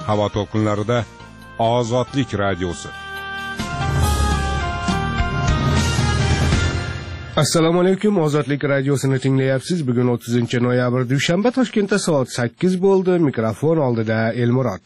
havo to'lqinlarida Ozodlik radiosi. Assalomu alaykum, Ozodlik radiosini tinglayapsiz. Bugun 30-noyabr dushanba, Toshkentda soat 8 bo'ldi. Mikrofon oldida Elmurod.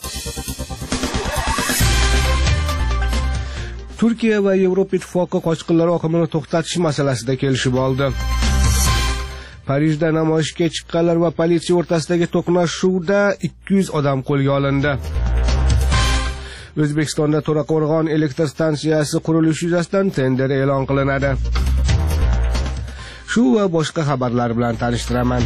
Turkiya va Yevropa Ittifoqi qochqinlar oqimini to'xtatish masalasida kelishib oldi. Parijda namoyishga chiqqanlar va politsiya o'rtasidagi to'qnashuvda 200 odam qo'lga olindi. O'zbekistonda To'raqo'rg'on elektr stansiyasi qurilishi yuzasidan tender e'lon qilinadi. Shu va boshqa xabarlar bilan tanishtiraman.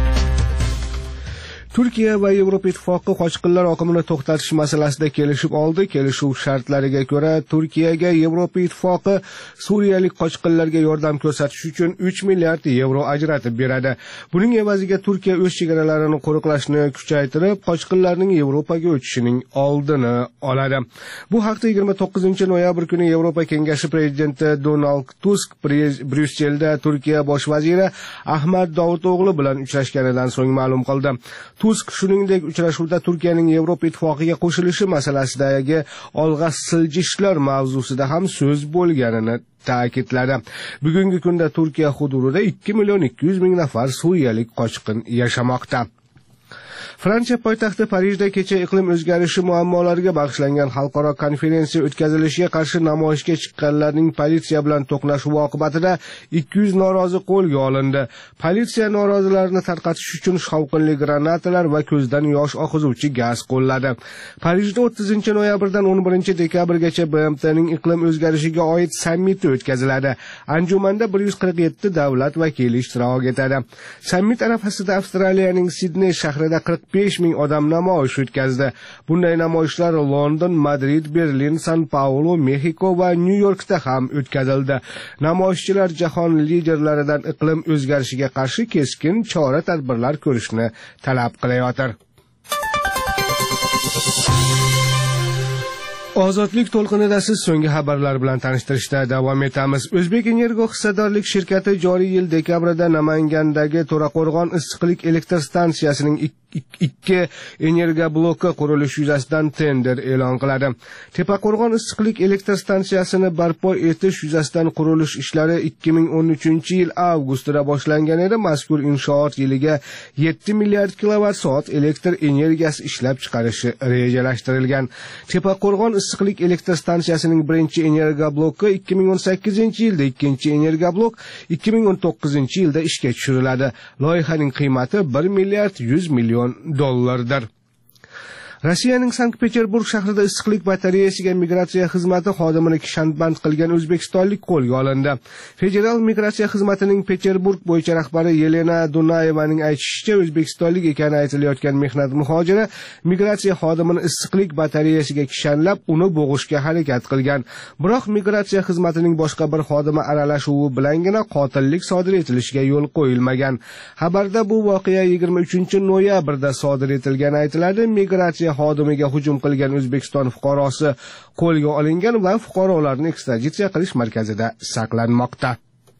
Turkiya va Yevropa Ittifoqi qochqinlar oqimini to'xtatish masalasida kelishib oldi. Kelishuv shartlariga ko'ra, Turkiyaga Yevropa Ittifoqi suriyalik qochqinlarga yordam ko'rsatish uchun 3 milliard yevro ajratib beradi. Buning evaziga Turkiya o'z chegaralarini qo'riqlashni kuchaytirib, qochqinlarning Yevropaga o'tishining oldini oladi. Bu haqda 29-noyabr kuni Yevropa Kengashi prezidenti Donald Tusk Bryusselda Turkiya bosh vaziri Ahmad Davuto'g'li bilan uchrashganidan so'ng ma'lum qildi. Tusk shuningdek uchrashuvda Turkiyaning Yevropa Ittifoqiga qo'shilishi masalasidagi olg'a siljishlar mavzusida ham so'z bo'lganini ta'kidladi. Bugungi kunda Turkiya hududida 2.200.000 nafar suriyalik qochqin yashamoqda. Fransiya poytaxti Parijda kecha iqlim o'zgarishi muammolariga bag'ishlangan xalqaro konferensiya o'tkazilishiga qarshi namoyishga chiqqanlarning politsiya bilan to'qnashuvi oqibatida 200 norozi qo'lga olindi. Politsiya norozilarni tarqatish uchun shovqinli granatalar va ko'zdan yosh oqizuvchi gaz qo'lladi. Parijda 30-noyabrdan 11-dekabrgacha BMTning iqlim o'zgarishiga oid sammiti o'tkaziladi. Anjumanda 147 davlat vakili ishtirok etadi. Sammit arafasida Avstraliyaning Sidney shahrida 45.000 odam namoyish o'tkazdi. Bunday namoyishlar London, Madrid, Berlin, San Paulo, Mexiko va Nyu-Yorkda ham o'tkazildi. Namoyishchilar jahon liderlaridan iqlim o'zgarishiga qarshi keskin chora-tadbirlar ko'rishni talab qilayotir. Ozodlik to'lqinida siz so'nggi xabarlar bilan tanishtirishda davom etamiz. O'zbek Energo hissadorlik shirkati joriy yil dekabrda Namangandagi To'raqo'rg'on issiqlik elektr stansiyasining 2 energiya bloki qurilishi yuzasidan tender e'lon qiladi. Tepaqo'rg'on issiqlik elektr stansiyasini barpo etish yuzasidan qurilish ishlari 2013-yil avgustida boshlangan edi. Mazkur inshoot yiliga 7 milliard kilovatt-soat elektr energiyasi ishlab chiqarishi rejalashtirilgan. Tepaqo'rg'on issiqlik elektr stansiyasining birinchi energiya bloki 2018-yilda, ikkinchi energiya blok 2019-yilda ishga tushiriladi. Loyihaning qiymati 1 milliard 100 million dollardir. Rossiyaning Sankt-Peterburg shahrida issiqlik batareyasiga migratsiya xizmati xodimini kishanband qilgan o'zbekistonlik qo'lga olindi. Federal migratsiya xizmatining Peterburg bo'yicha rahbari Yelena Dunayevaning aytishicha, o'zbekistonlik ekani aytilayotgan mehnat muhojiri migratsiya xodimini issiqlik batareyasiga kishanlab, uni bo'g'ishga harakat qilgan. Biroq migratsiya xizmatining boshqa bir xodimi aralashuvi bilangina qotillik sodir etilishiga yo'l qo'yilmagan. Xabarda bu voqea 23-noyabrda sodir etilgani aytiladi. Migratsiya xodimiga hujum qilgan O'zbekiston fuqarosi qo'lga olingan va fuqarolarni ekstraditsiya qilish markazida saqlanmoqda.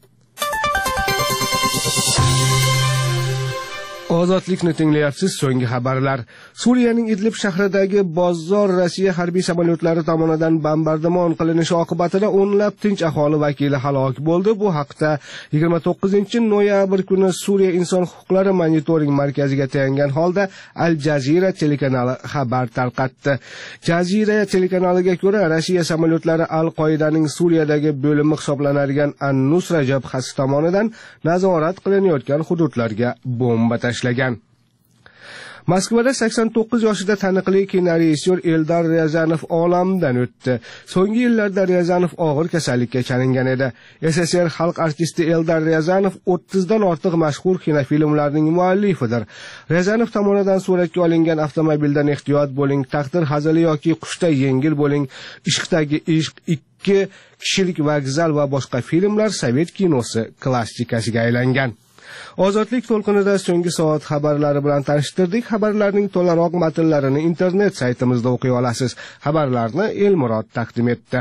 Ozodlikni tinglayapsiz. So'nggi xabarlar. Suriyaning Idlib shahridagi bozor Rossiya harbiy samolyotlari tomonidan bombardimon qilinishi oqibatida o'nlab tinch aholi vakili halok bo'ldi. Bu haqda 29-noyabr kuni Suriya inson huquqlari monitoring markaziga tayangan holda Al Jazeera telekanali xabar tarqatdi. Jazeera telekanaliga ko'ra, Rossiya samolyotlari Al-Qoidaning Suriyadagi bo'limi hisoblanadigan An-Nusra jabhasi tomonidan nazorat qilinayotgan hududlarga bomba tashlagan. Moskvada 89 yoshida taniqli kinorejissyor Eldar Ryazanov olamdan o'tdi. So'nggi yillarda Ryazanov og'ir kasallikka chalingan edi. SSR xalq artisti Eldar Ryazanov 30 dan ortiq mashhur kinofilmlarning muallifidir. Ryazanov tomonidan suratga olingan Avtomobildan ehtiyot bo'ling, Taqdir hazili yoki Qushda yengil bo'ling, Ishqdagi ishq, 2 kishilik vokzal va boshqa filmlar sovet kinosi klassikasiga aylangan. Ozodlik to'lqinida so'nggi soat xabarlari bilan tanishtirdik. Xabarlarning to'laroq matnlarini internet saytimizda o'qiy olasiz. Xabarlarni Elmurod taqdim etdi.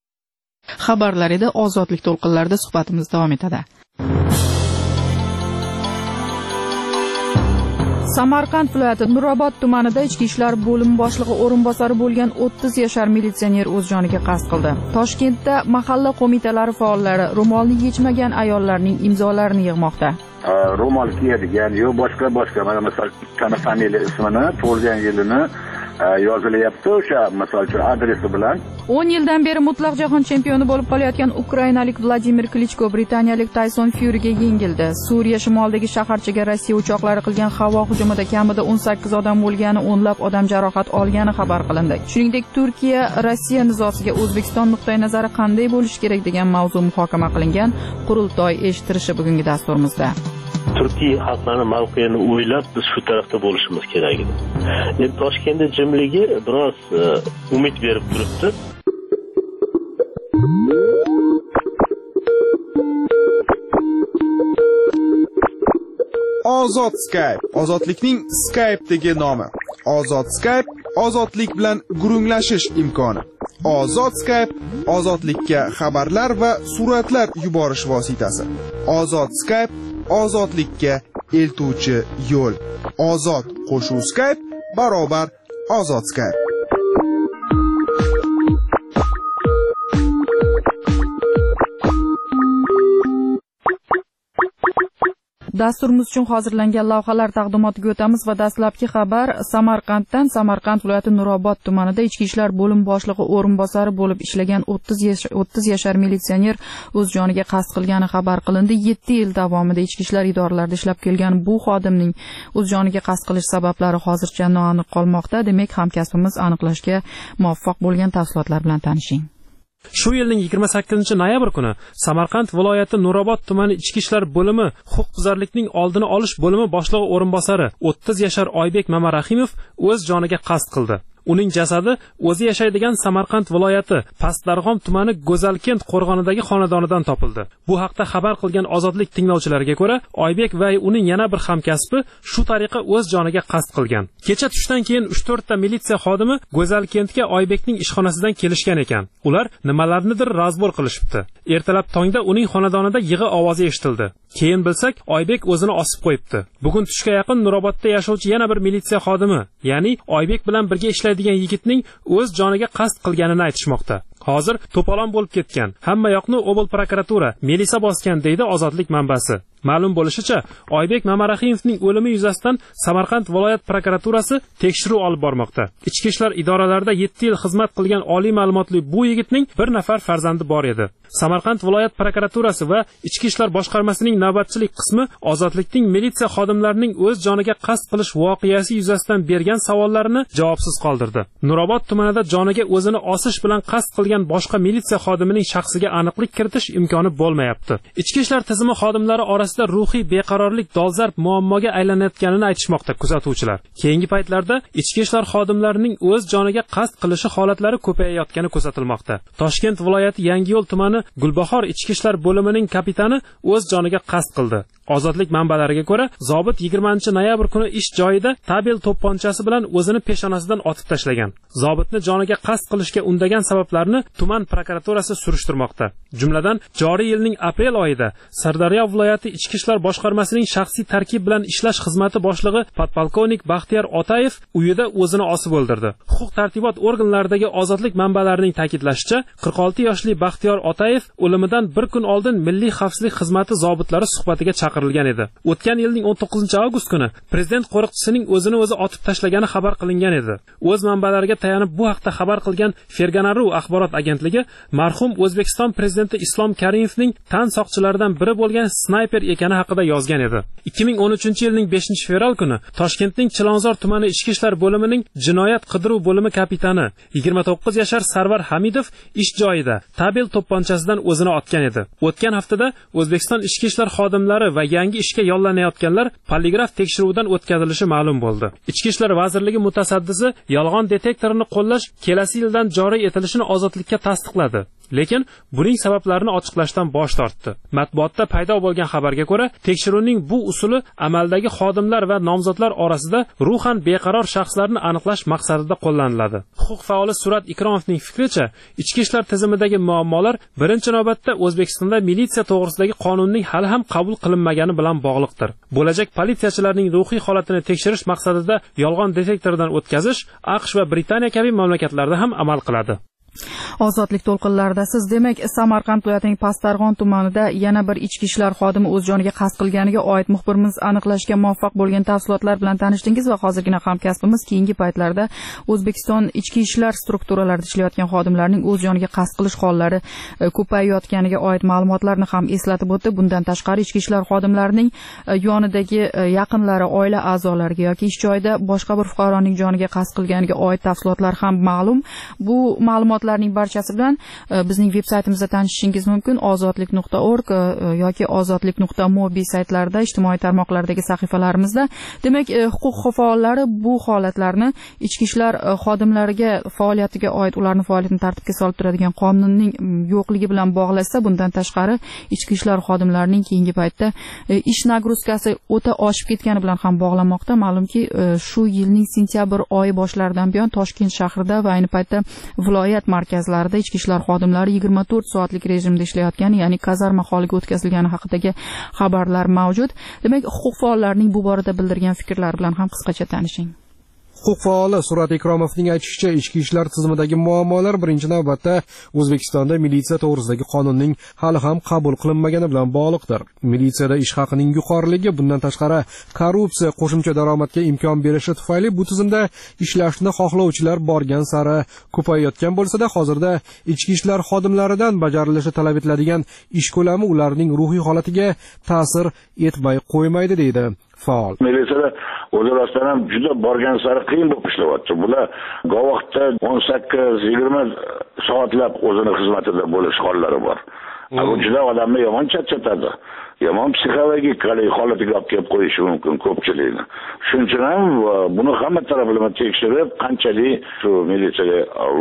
Xabarlar edi. Ozodlik to'lqinlarida suhbatimiz davom etadi. Samarqand viloyati Nurobod tumanida ichki ishlar bo'limi boshlig'i o'rinbosari bo'lgan 30 yashar militsioner o'z joniga qasd qildi. Toshkentda mahalla qo'mitalari faollari ro'molni yechmagan ayollarning imzolarini yig'moqda. Ro'mol kiyadigan yo boshqa mana misol tana familiya ismini, tug'ilgan yilini yozilyapti o'sha misol uchun adresi bilan. 10 yildan beri mutlaq jahon chempioni bo'lib qolayotgan ukrainalik Vladimir Klichko britaniyalik Tayson Fyuriga yengildi. Suriya shimolidagi shaharchaga Rossiya uchoqlari qilgan havo hujumida kamida 18 odam o'lgani, o'nlab odam jarohat olgani xabar qilindi. Shuningdek, Turkiya Rossiya nizosiga O'zbekiston nuqtai nazari qanday bo'lishi kerak degan mavzu muhokama qilingan. Qurultoy eshittirishi bugungi dasturimizda. Turkiya xalqlari mavqeini o'ylab biz shu tarafda bo'lishimiz kerak edi. Endi Toshkentda jimligi biroz umid berib turibdi. Ozod Skype, ozodlikning Skype'dagi nomi. Ozod Skype, ozodlik bilan gurunglashish imkoni. Ozod Skype, ozodlikka xabarlar va suratlar yuborish vositasi. Ozod Skype, ozodlikka eltuvchi yo'l. Ozod qo'shuv Skype barobar ozod Skype. Dasturimiz uchun hozirlangan lavhalar taqdimotiga o'tamiz va dastlabki xabar Samarqanddan. Samarqand viloyati Nurobod tumanida ichki ishlar bo'lim boshlig'i o'rinbosari bo'lib ishlagan 30 yashar militsioner o'z joniga qasd qilgani xabar qilindi. 7 yil davomida ichki ishlar idoralarida ishlab kelgan bu xodimning o'z joniga qasd qilish sabablari hozircha noaniq qolmoqda. Demak, hamkasbimiz aniqlashga muvaffaq bo'lgan tafsilotlar bilan tanishing. Shu yilning 28-noyabr kuni Samarqand viloyati Nurobod tumani ichki ishlar bo'limi huquqbuzarlikning oldini olish bo'limi boshlig'i o'rinbosari 30 yashar Oybek Mamarahimov o'z joniga qasd qildi. Uning jasadi o'zi yashaydigan Samarqand viloyati Pastdarg'om tumani Go'zalkent qo'rg'onidagi xonadonidan topildi. Bu haqda xabar qilgan Ozodlik tinglovchilariga ko'ra, Oybek va uning yana bir hamkasbi shu tariqa o'z joniga qasd qilgan. Kecha tushdan keyin 3-4 ta militsiya xodimi Go'zalkentga Oybekning ishxonasidan kelishgan ekan. Ular nimalarnidir razbor qilishibdi. Ertalab tongda uning xonadonida yig'i ovozi eshitildi. Keyin bilsak, Oybek o'zini osib qo'yibdi. Bugun tushga yaqin Nurobodda yashovchi yana bir militsiya xodimi, ya'ni Oybek bilan birga ishlaydigan yigitning o'z joniga qasd qilganini aytishmoqda. Hozir to'polon bo'lib ketgan. Hamma yoqni Obel prokuratura milisa bosgan deydi Ozodlik manbasi. Ma'lum bo'lishicha, Oybek Mamarahimovning o'limi yuzasidan Samarqand viloyat prokuraturasi tekshiruv olib bormoqda. Ichki ishlar idoralarida 7 yil xizmat qilgan oliy ma'lumotli bu yigitning bir nafar farzandi bor edi. Samarqand viloyat prokuraturasi va ichki ishlar boshqarmasining navbatchilik qismi Ozodlikning militsiya xodimlarining o'z joniga qasd qilish voqeasi yuzasidan bergan savollarini javobsiz qoldirdi. Nurobod tumanida joniga o'zini osish bilan qasd qilgan boshqa militsiya xodimining shaxsiga aniqlik kiritish imkoni bo'lmayapti. Ichki ishlar tizimi xodimlari orasida ruhiy beqarorlik dolzarb muammoga aylanayotganini aytishmoqda kuzatuvchilar. Keyingi paytlarda ichki ishlar xodimlarining o'z joniga qasd qilishi holatlari ko'payayotgani kuzatilmoqda. Toshkent viloyati Yangiyo'l tumani Gulbahor ichki ishlar bo'limining kapitani o'z joniga qasd qildi. Ozodlik manbalariga ko'ra, zobit 20-noyabr kuni ish joyida tabel to'pponchasi bilan o'zini peshonasidan otib tashlagan. Zobitni joniga qasd qilishga undagan sabablarni tuman prokuraturasi surishtirmoqda. Jumladan, joriy yilning aprel oyida Sirdaryo viloyati ichki ishlar boshqarmasining shaxsiy tarkib bilan ishlash xizmati boshlig'i podpolkovnik Baxtiyor Otayev uyida o'zini osib o'ldirdi. Huquq tartibot organlaridagi Ozodlik manbalarining ta'kidlashicha, 46 yoshli Baxtiyor Otayev o'limidan bir kun oldin Milliy xavfsizlik xizmati zobitlari suhbatiga chaqirilgan edi. O'tgan yilning 19-avgust kuni prezident qo'riqchisining o'zini o'zi otib tashlagani xabar qilingan edi. O'z manbalariga tayanib bu haqda xabar qilgan Fergana.ru axborot agentligi marhum O'zbekiston prezidenti Islom Karimovning tan soqchilaridan biri bo'lgan snayper ekani haqida yozgan edi. 2013-yilning 5-fevral kuni Toshkentning Chilonzor tumani ichki ishlar bo'limining jinoyat qidiruv bo'limi kapitani 29 yashar Sarvar Hamidov ish joyida tabel to'pponchasidan o'zini otgan edi. O'tgan haftada O'zbekiston ichki ishlar xodimlari va yangi ishga yollanayotganlar poligraf tekshiruvidan o'tkazilishi ma'lum bo'ldi. Ichki ishlar vazirligi mutasaddisi yolg'on detektorini qo'llash kelasi yildan joriy etilishini Ozodlikka tasdiqladi. lekin buning sabablarini ochiqlashdan bosh tortdi. Matbuotda paydo bo'lgan xabarga ko'ra, tekshiruvning bu usuli amaldagi xodimlar va nomzodlar orasida ruhan beqaror shaxslarni aniqlash maqsadida qo'llaniladi. Huquq faoli Surat Ikromovning fikricha, ichki ishlar tizimidagi muammolar birinchi navbatda O'zbekistonda militsiya to'g'risidagi qonunning hali ham qabul qilinmagani bilan bog'liqdir. Bo'lajak politsiyachilarning ruhiy holatini tekshirish maqsadida yolg'on detektordan o'tkazish AQSh va Britaniya kabi mamlakatlarda ham amal qiladi. Ozodlik to'lqinlarida siz demak Samarqand viloyatining Pastdarg'om tumanida yana bir ichki ishlar xodimi o'z joniga qasd qilganiga oid muxbirimiz aniqlashga muvaffaq bo'lgan tafsilotlar bilan tanishdingiz va hozirgina hamkasbimiz keyingi paytlarda O'zbekiston ichki ishlar strukturalarida ishlayotgan xodimlarning o'z joniga qasd qilish hollari ko'payayotganiga oid ma'lumotlarni ham eslatib o'tdi. Bundan tashqari ichki ishlar xodimlarining yonidagi yaqinlari, oila a'zolariga yoki ish joyida boshqa bir fuqaroning joniga qasd qilganiga oid tafsilotlar ham ma'lum. Bu ma'lumotlarning barchasi bilan bizning veb-saytimizda tanishishingiz mumkin. ozodlik.org yoki ozodlik.mobi saytlarida, ijtimoiy tarmoqlardagi sahifalarimizda. Demak, huquq faollari bu holatlarni ichki ishlar xodimlariga faoliyatiga oid, ularning faoliyatini tartibga solib turadigan qonunning yo'qligi bilan bog'lashsa, bundan tashqari ichki ishlar xodimlarining keyingi paytda ish nagruzkasi o'ta oshib ketgani bilan ham bog'lanmoqda. Ma'lumki, shu yilning sentyabr oyi boshlaridan buyon Toshkent shahrida va ayni paytda viloyat markazlarida ichki ishlar xodimlari 24 soatlik rejimda ishlayotgani, ya'ni kazarma holiga o'tkazilgani haqidagi xabarlar mavjud. Demak, huquq faollarining bu borada bildirgan fikrlari bilan ham qisqacha tanishing. Huquq faoli Surat Ikromovning aytishicha, ichki ishlar tizimidagi muammolar birinchi navbatda O'zbekistonda militsiya to'g'risidagi qonunning hali ham qabul qilinmagani bilan bog'liqdir. Militsiyada ish haqining yuqoriligi, bundan tashqari korrupsiya, qo'shimcha daromadga imkon berishi tufayli bu tizimda ishlashni xohlovchilar borgan sari ko'payayotgan bo'lsa-da, hozirda ichki ishlar xodimlaridan bajarilishi talab etiladigan ish ko'lami ularning ruhiy holatiga ta'sir etmay qo'ymaydi, deydi faol. Militsiyada o'zi rostdan ham juda borgan sari qiyin bo'lib ishlayapti. Bular govoqda 18-20 soatlab o'zini xizmatida bo'lish hollari bor. Bu juda odamni yomon charchatadi. Yomon psixologik holatiga olib kelib qo'yishi mumkin ko'pchilikni. Shuning uchun ham buni hamma taraflama tekshirib, qanchalik shu militsiyaga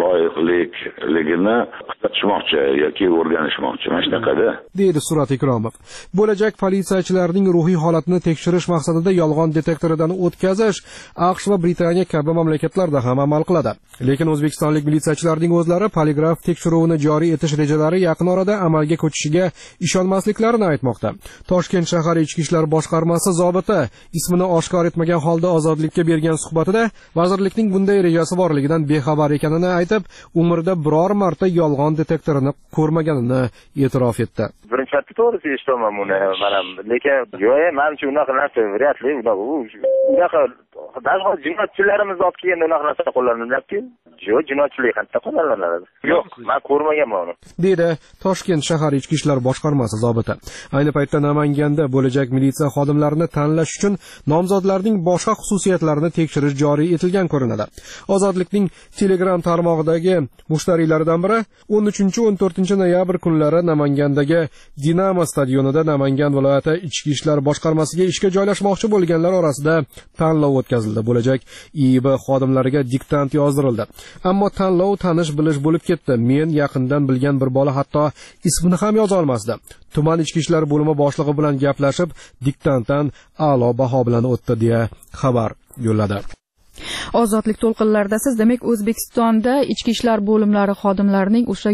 loyiqligini qisqartishmoqchi yoki o'rganishmoqchi. Mana shunaqada, deydi Surat Ikromov. Bo'lajak politsiyachilarning ruhiy holatini tekshirish maqsadida yolg'on detektoridan o'tkazish AQSh va Britaniya kabi mamlakatlarda ham amal qiladi. Lekin o'zbekistonlik militsiyachilarning o'zlari poligraf tekshiruvini joriy etish rejalari yaqin orada amalga ko'chishiga ishonmasliklarini aytmoqda. Toshkent shahar ichki ishlar boshqarmasi zobiti ismini oshkor etmagan holda Ozodlikka bergan suhbatida vazirlikning bunday rejasi borligidan bexabar ekanini aytib, umrida biror marta yolg'on detektorini ko'rmaganini e'tirof etdi. Birinchi marta to'g'risi eshitaman buni, mana lekin yo'q, menimcha unaqa narsa vryatli, unaqa darhol jinoyatchilarimiz olib kelganda unaqa narsa qo'llanilmayapti. Yo'q, jinoyatchilik qanday qo'llaniladi? Yo'q, men ko'rmaganman uni, deydi Toshkent shahar ichki ishlar boshqarmasi zobiti. Ayni paytda Namanganda bo'lajak militsiya xodimlarini tanlash uchun nomzodlarning boshqa xususiyatlarini tekshirish joriy etilgan ko'rinadi. Ozodlikning Telegram tarmog'idagi mushtariylaridan biri 13-14 noyabr kunlari Namangandagi Dinamo stadionida Namangan viloyati ichki ishlar boshqarmasiga ishga joylashmoqchi bo'lganlar orasida tanlov o'tkazildi. Bo'lajak IIB xodimlariga diktant yozdirildi. Ammo tanlov tanish-bilish bo'lib ketdi. Men yaqindan bilgan bir bola hatto ismini ham yoza olmasdi. Tuman ichki ishlar bo'limi boshlig'i bilan gaplashib, diktantdan a'lo baho bilan o'tdi deya xabar yo'lladi. Ozodlik to'lqinlarida siz demak O'zbekistonda ichki ishlar bo'limlari xodimlarining o'sha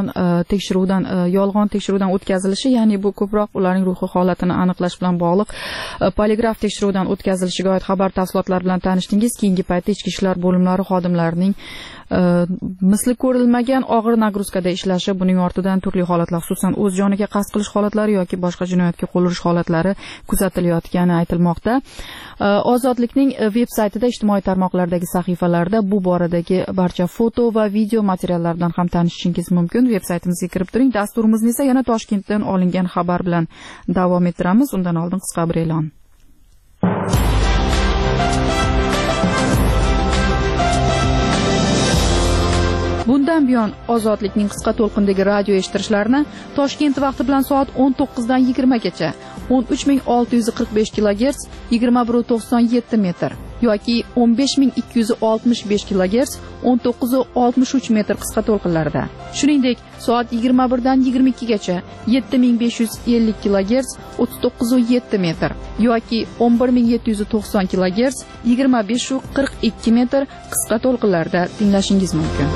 yolg'on tekshiruvdan o'tkazilishi, ya'ni bu ko'proq ularning ruhiy holatini aniqlash bilan bog'liq poligraf tekshiruvdan o'tkazilishiga oid xabar tafsilotlar bilan tanishdingiz. Keyingi paytda ichki ishlar bo'limlari xodimlarining misli ko'rilmagan og'ir nagruzkada ishlashi, buning ortidan turli holatlar, xususan o'z joniga qasd qilish holatlari yoki boshqa jinoyatga qo'l urish holatlari kuzatilayotgani aytilmoqda. Ozodlikning veb-saytida, ijtimoiy tarmoqlardagi sahifalarida bu boradagi barcha foto va video materiallardan ham tanishishingiz mumkin. Veb-saytimizga kirib turing. Dasturimizni esa yana Toshkentdan olingan xabar bilan davom ettiramiz. Undan oldin qisqa bir e'lon. Bundan buyon Ozodlikning qisqa to'lqindagi radio eshittirishlarini Toshkent vaqti bilan soat 19 dan 20 gacha 13645 kHz 2197 metr yoki 15265 kHz 19,63 metr qisqa to'lqinlarda. Shuningdek, soat 21 dan 22 gacha 7550 kHz 39,7 metr yoki 11790 kHz 25,42 metr qisqa to'lqinlarda tinglashingiz mumkin.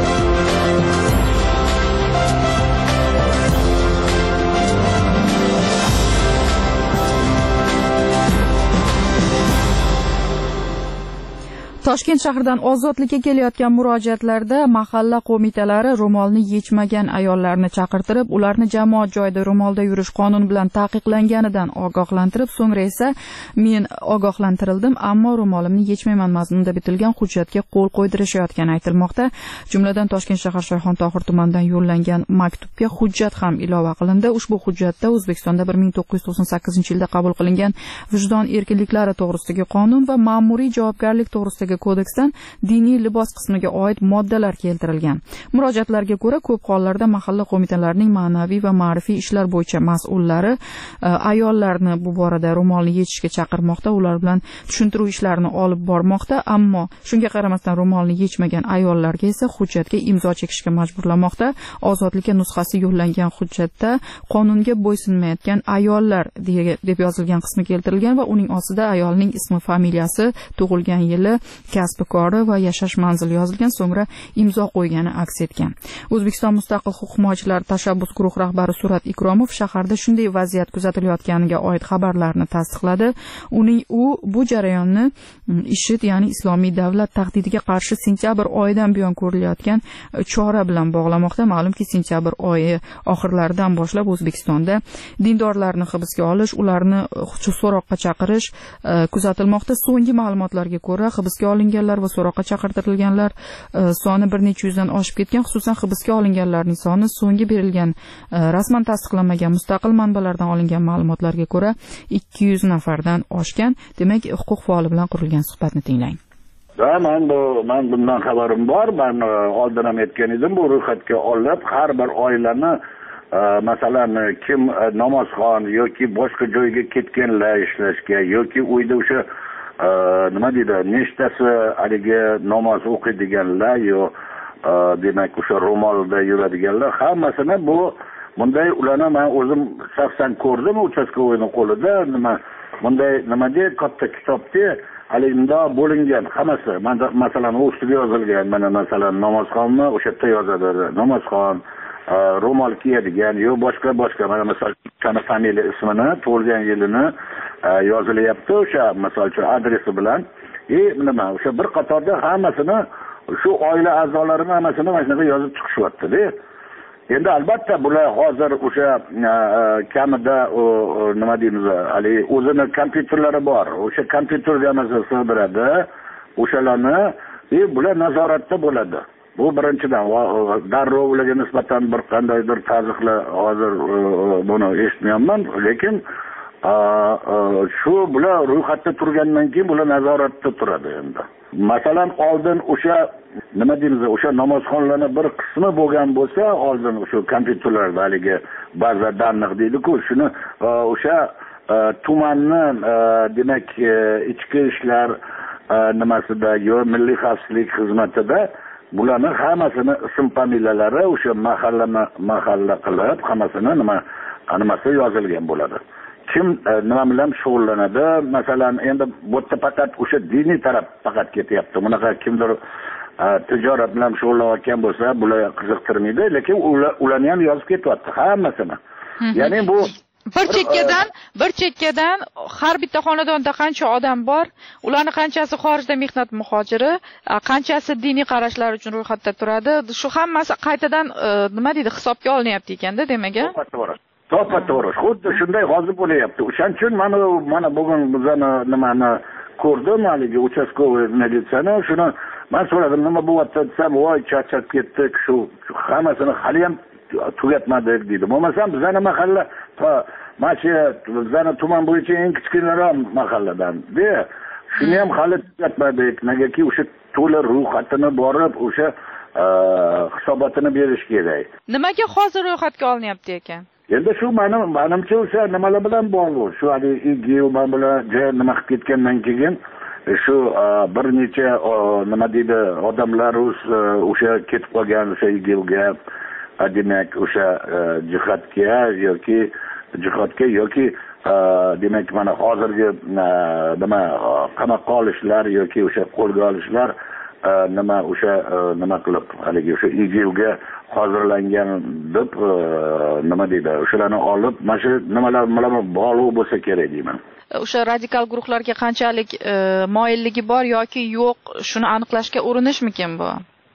Toshkent shahridan ozodlikka kelayotgan murojaatlarda mahalla qo'mitalari ro'molni yechmagan ayollarni chaqirtirib, ularni jamoat joyida ro'molda yurish qonun bilan taqiqlanganidan ogohlantirib, so'ngra esa men ogohlantirildim, ammo ro'molimni yechmayman mazmunida bitilgan hujjatga qo'l qo'ydirishayotgani aytilmoqda. Jumladan Toshkent shahar Shayxontohur tumanidan yo'llangan maktubga hujjat ham ilova qilindi. Ushbu hujjatda O'zbekistonda 1998-yilda qabul qilingan Vijdon erkinliklari to'g'risidagi qonun va ma'muriy javobgarlik to'g'risidagi kodeksdan diniy libos qismiga oid moddalar keltirilgan. Murojaatlarga ko'ra, ko'p hollarda mahalla qo'mitalarining ma'naviy va ma'rifiy ishlar bo'yicha mas'ullari ayollarni bu borada ro'molni yechishga chaqirmoqda, ular bilan tushuntiruv ishlarini olib bormoqda, ammo shunga qaramasdan ro'molni yechmagan ayollarga esa hujjatga imzo chekishga majburlamoqda. Ozodlikka nusxasi yo'llangan hujjatda qonunga bo'ysunmayotgan ayollar deb yozilgan qismi keltirilgan va uning ostida ayolning ismi, familiyasi, tug'ilgan yili, kasbi kori va yashash manzili yozilgan, so'ngra imzo qo'ygani aks etgan. O'zbekiston Mustaqil huquq himoyachilari tashabbus guruh rahbari Surat Ikromov shaharda shunday vaziyat kuzatilayotganiga oid xabarlarni tasdiqladi. Bu jarayonni IShID, ya'ni Islomiy davlat tahdidiga qarshi sentyabr oyidan buyon ko'rilayotgan chora bilan bog'lamoqda. Ma'lumki, sentyabr oyi oxirlaridan boshlab O'zbekistonda dindorlarni hibsga olish, ularni so'roqqa chaqirish kuzatilmoqda. So'nggi ma'lumotlarga ko'ra, hibsga olinganlar va so'roqqa chaqirtirilganlar soni bir necha yuzdan oshib ketgan. Xususan, hibsga olinganlarning soni so'nggi berilgan rasman tasdiqlanmagan mustaqil manbalardan olingan ma'lumotlarga ko'ra 200 nafardan oshgan. Demak, huquq faoli bilan qurilgan suhbatni tinglang. Men bundan xabarim bor. Men oldin ham aytgan edim, bu ro'yxatga olib har bir oilani masalan kim namozxon yoki boshqa joyga ketganlar ishlashga yoki uyda o'sha nima deydi, nechtasi haligi namoz o'qiydiganlar yo demak o'sha ro'molda yuradiganlar, hammasini bu bunday ularni men o'zim shaxsan ko'rdim uchastkovoyning qo'lida. Bunday nima deydi, katta kitobda halimda bo'lingan hammasi. Masalan, u ustiga yozilgan. Mana masalan namozxonni o'sha yerda yozadi. Namozxon ro'mol kiyadigan yo boshqa mana masalan kana familiya ismini, tug'ilgan yilini yozilyapti o'sha masalan adresi bilan. Nima o'sha bir qatorda hammasini shu oila a'zolarini hammasini mana shunaqa yozib chiqishyapti-da. Endi albatta bular hozir o'sha kamida nima deymiz, hali o'zini kompyuterlari bor. O'sha kompyuterga masalan sig'diradi. O'shalarni bular nazoratda bo'ladi. Bu birinchidan darrov ularga nisbatan bir qandaydir taqiqlar hozir buni eshitmayapman, lekin shu bular ro'yxatda turgandan keyin bular nazoratda turadi endi. Masalan, oldin o'sha nima deymiz, o'sha namozxonlarning bir qismi bo'lgan bo'lsa, oldin o'sha kompyuterlarda haligi baza danliq deydi-ku, shuni o'sha tumanni demak ichki ishlar nimasida yo milliy xavfsizlik xizmatida bularni hammasini ism familiyalari o'sha mahalla qilib hammasini nimasi yozilgan bo'ladi. Kim nima bilan shug'ullanadi? Masalan, endi bu yerda faqat o'sha diniy taraf faqat ketyapti. Bunaqa kimdir tijorat bilan shug'ullanayotgan bo'lsa, bular qiziqtirmaydi, lekin ularni ham yozib ketyapti hammasini. Ya'ni bu bir chekkadan har bitta xonadonda qancha odam bor, ularning qanchasi xorijda mehnat muhojiri, qanchasi diniy qarashlar uchun ro'yxatda turadi, shu hammasi qaytadan nima deydi, hisobga olinyapti ekanda, demak. To'g'ri. Xuddi shunday hozir bo'layapti. O'shaning uchun mana bugun bizani nimani ko'rdim, haligi uchastkovoy militsiyani, shuni men so'radim, nima bo'lyapti desam, voy charchab ketdik, shu hammasini hali ham tugatmadik deydi. Bo'lmasam bizani mahalla bizani tuman bo'yicha eng kichkinaroq mahalladan. Shuni ham hali tugatmadik. Negaki o'sha to'liq ro'yxatini borib, o'sha hisobotini berish kerak. Nimaga hozir ro'yxatga olinyapti ekan? Endi shu menimcha o'sha nimalar bilan bog'liq. Shu hali IGU bilan joy nima qilib ketgandan keyin shu bir necha nima deydi odamlar o'sha ketib qolgan o'sha yilga demak o'sha jihodga yoki demak mana hozirgi nima qamoqqa olishlar yoki o'sha qo'lga olishlar nima qilib haligi o'sha yilga hozirlangan deb nima deydi o'shalarni olib mana shu nimalar bilan bog'liq bo'lsa kerak deyman. O'sha radikal guruhlarga qanchalik moyilligi bor yoki yo'q, shuni aniqlashga urinishmikin bu?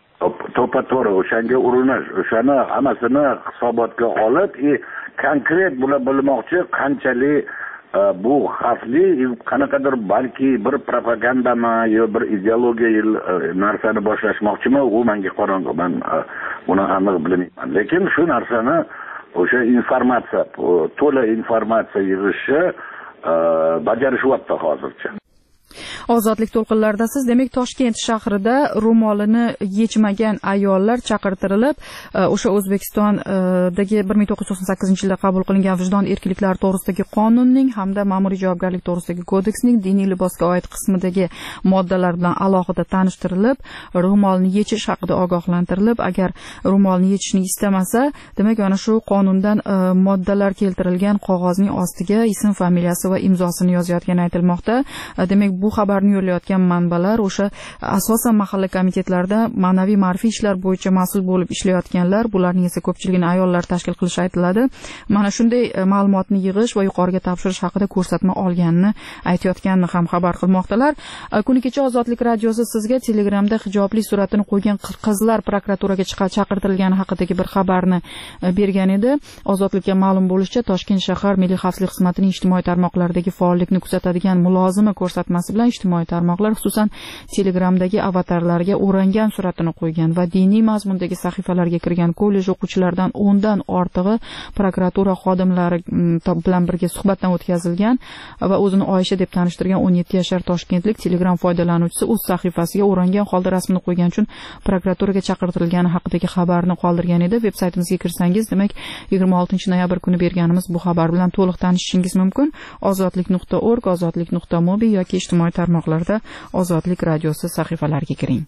To'g'ri, o'shanga urinish, o'shani hammasini hisobotga olib, konkret bular bilmoqchi qanchalik bu xavfli, qanaqadir balki bir propagandami yo bir ideologiya narsani boshlashmoqchimi, u menga qorong'u. Men buni aniq bilmayman. Lekin shu narsani o'sha informatsiya, to'la informatsiya yig'ishni bajarishyapti hozircha. Ozodlik to'lqinlarida siz demak Toshkent shahrida ro'molini yechmagan ayollar chaqirtirilib, o'sha O'zbekistondagi 1998-yilda qabul qilingan vijdon erkinliklari to'g'risidagi qonunning hamda ma'muriy javobgarlik to'g'risidagi kodeksning diniy libosga oid qismidagi moddalar bilan alohida tanishtirilib, ro'molni yechish haqida ogohlantirilib, agar ro'molni yechishni istamasa, demak ana shu qonundan moddalar keltirilgan qog'ozning ostiga ism, familiyasi va imzosini yozayotgani aytilmoqda. Demak bu xabarni yo'llayotgan manbalar o'sha asosan mahalla komitetlarida ma'naviy ma'rifiy ishlar bo'yicha mas'ul bo'lib ishlayotganlar, bularning esa ko'pchiligini ayollar tashkil qilishi aytiladi. Mana shunday ma'lumotni yig'ish va yuqoriga topshirish haqida ko'rsatma olganini aytayotganini ham xabar qilmoqdalar. Kuni kecha Ozodlik radiosi sizga Telegramda hijobli suratini qo'ygan qizlar prokuraturaga chaqirtirilgani haqidagi bir xabarni bergan edi. Ozodlikka ma'lum bo'lishicha, Toshkent shahar Milliy xavfsizlik xizmatining ijtimoiy tarmoqlardagi faollikni kuzatadigan mulozimi ko'rsatmasi bilan ijtimoiy tarmoqlar, xususan Telegramdagi avatarlarga o'rangan suratini qo'ygan va diniy mazmundagi sahifalarga kirgan kollej o'quvchilaridan 10 dan ortig'i prokuratura xodimlari bilan birga suhbatdan o'tkazilgan va o'zini Oyisha deb tanishtirgan 17 yashar toshkentlik Telegram foydalanuvchisi o'z sahifasiga o'rangan holda rasmini qo'ygan uchun prokuraturga chaqirtirilgani haqidagi xabarni qoldirgan edi. Veb-saytimizga kirsangiz, demak 26 noyabr kuni berganimiz bu xabar bilan to'liq tanishishingiz mumkin. ozodlik.org, ozodlik.mobi yoki ijtimoiy tarmoqlarda Ozodlik radiosi sahifalariga kiring.